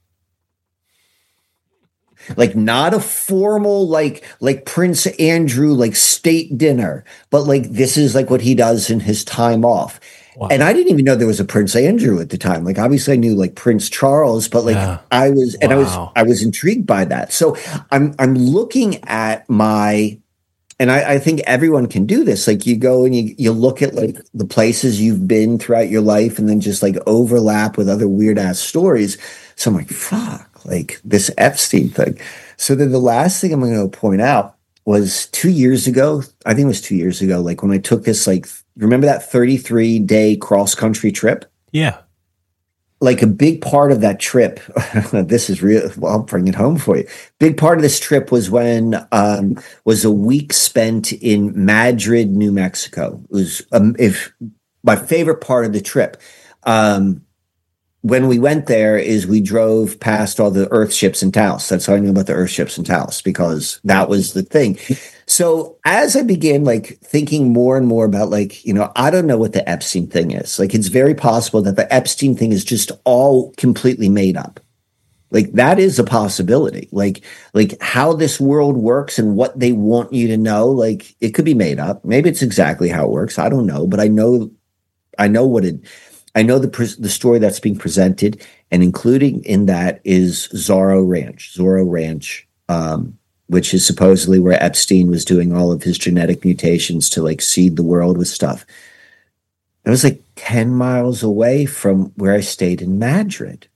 Like not a formal, like, like Prince Andrew, like state dinner, but like, this is like what he does in his time off. Wow. And I didn't even know there was a Prince Andrew at the time. Like, obviously I knew like Prince Charles, but like yeah. I was, and wow. I was, I was intrigued by that. So I'm, I'm looking at my, and I, I think everyone can do this. Like you go and you, you look at like the places you've been throughout your life and then just like overlap with other weird ass stories. So I'm like, fuck. Like this Epstein thing. So then the last thing I'm going to point out was two years ago. I think it was two years ago. Like when I took this, like, remember that thirty-three day cross country trip?
Yeah.
Like a big part of that trip, this is real. Well, I'll bring it home for you. Big part of this trip was when, um, was a week spent in Madrid, New Mexico. It was, um, if my favorite part of the trip. Um, When we went there is we drove past all the Earth ships in Taos. That's how I knew about the Earth ships in Taos, because that was the thing. So as I began like thinking more and more about like, you know, I don't know what the Epstein thing is. Like, it's very possible that the Epstein thing is just all completely made up. Like that is a possibility. Like, like how this world works and what they want you to know, like it could be made up. Maybe it's exactly how it works. I don't know, but I know, I know what it I know the the story that's being presented, and including in that is Zorro Ranch, Zorro Ranch, um, which is supposedly where Epstein was doing all of his genetic mutations to like seed the world with stuff. It was like ten miles away from where I stayed in Madrid.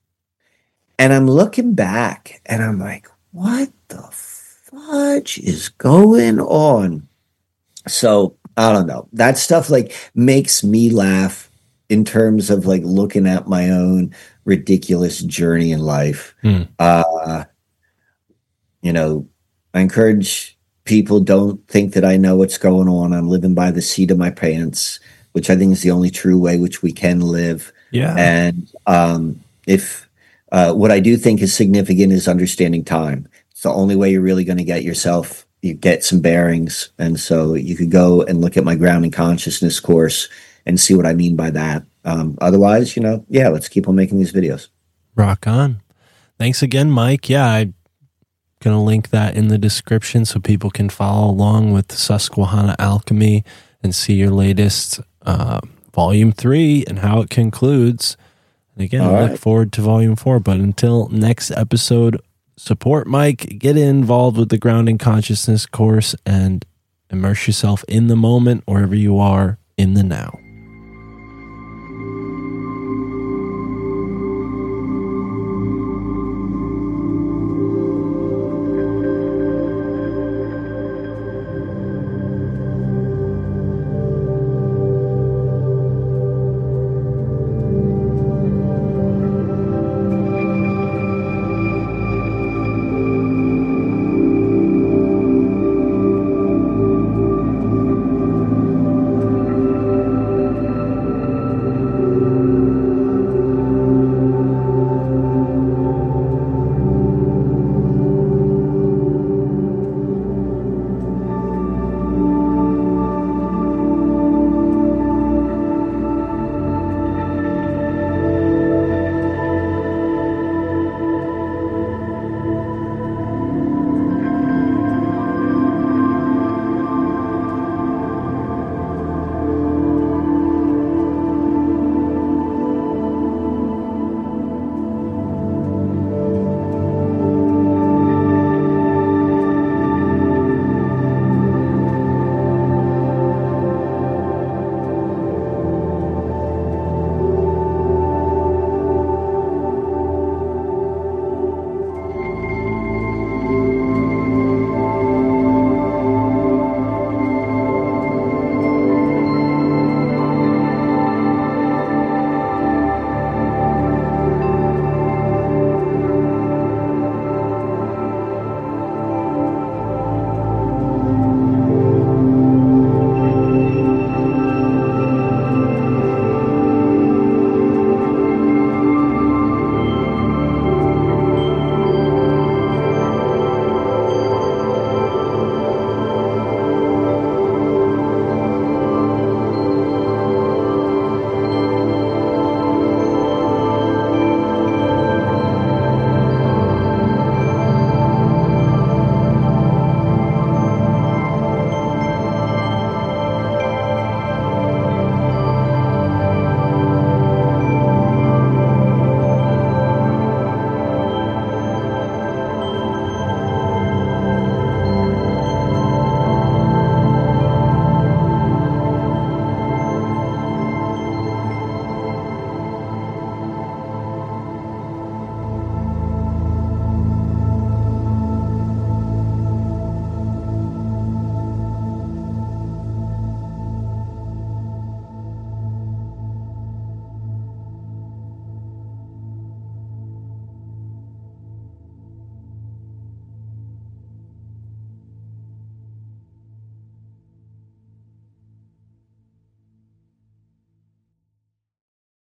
And I'm looking back and I'm like, what the fudge is going on? So I don't know. That stuff like makes me laugh. In terms of like looking at my own ridiculous journey in life. Mm. Uh, you know, I encourage people, don't think that I know what's going on. I'm living by the seat of my pants, which I think is the only true way which we can live.
Yeah.
And um, if uh, what I do think is significant is understanding time. It's the only way you're really going to get yourself, you get some bearings. And so you could go and look at my grounding consciousness course and see what I mean by that. Um, otherwise, you know, yeah, let's keep on making these videos.
Rock on. Thanks again, Mike. Yeah, I'm going to link that in the description so people can follow along with Susquehanna Alchemy and see your latest uh, volume three and how it concludes. And again, I right. look forward to volume four. But until next episode, support Mike, get involved with the Grounding Consciousness course, and immerse yourself in the moment wherever you are in the now.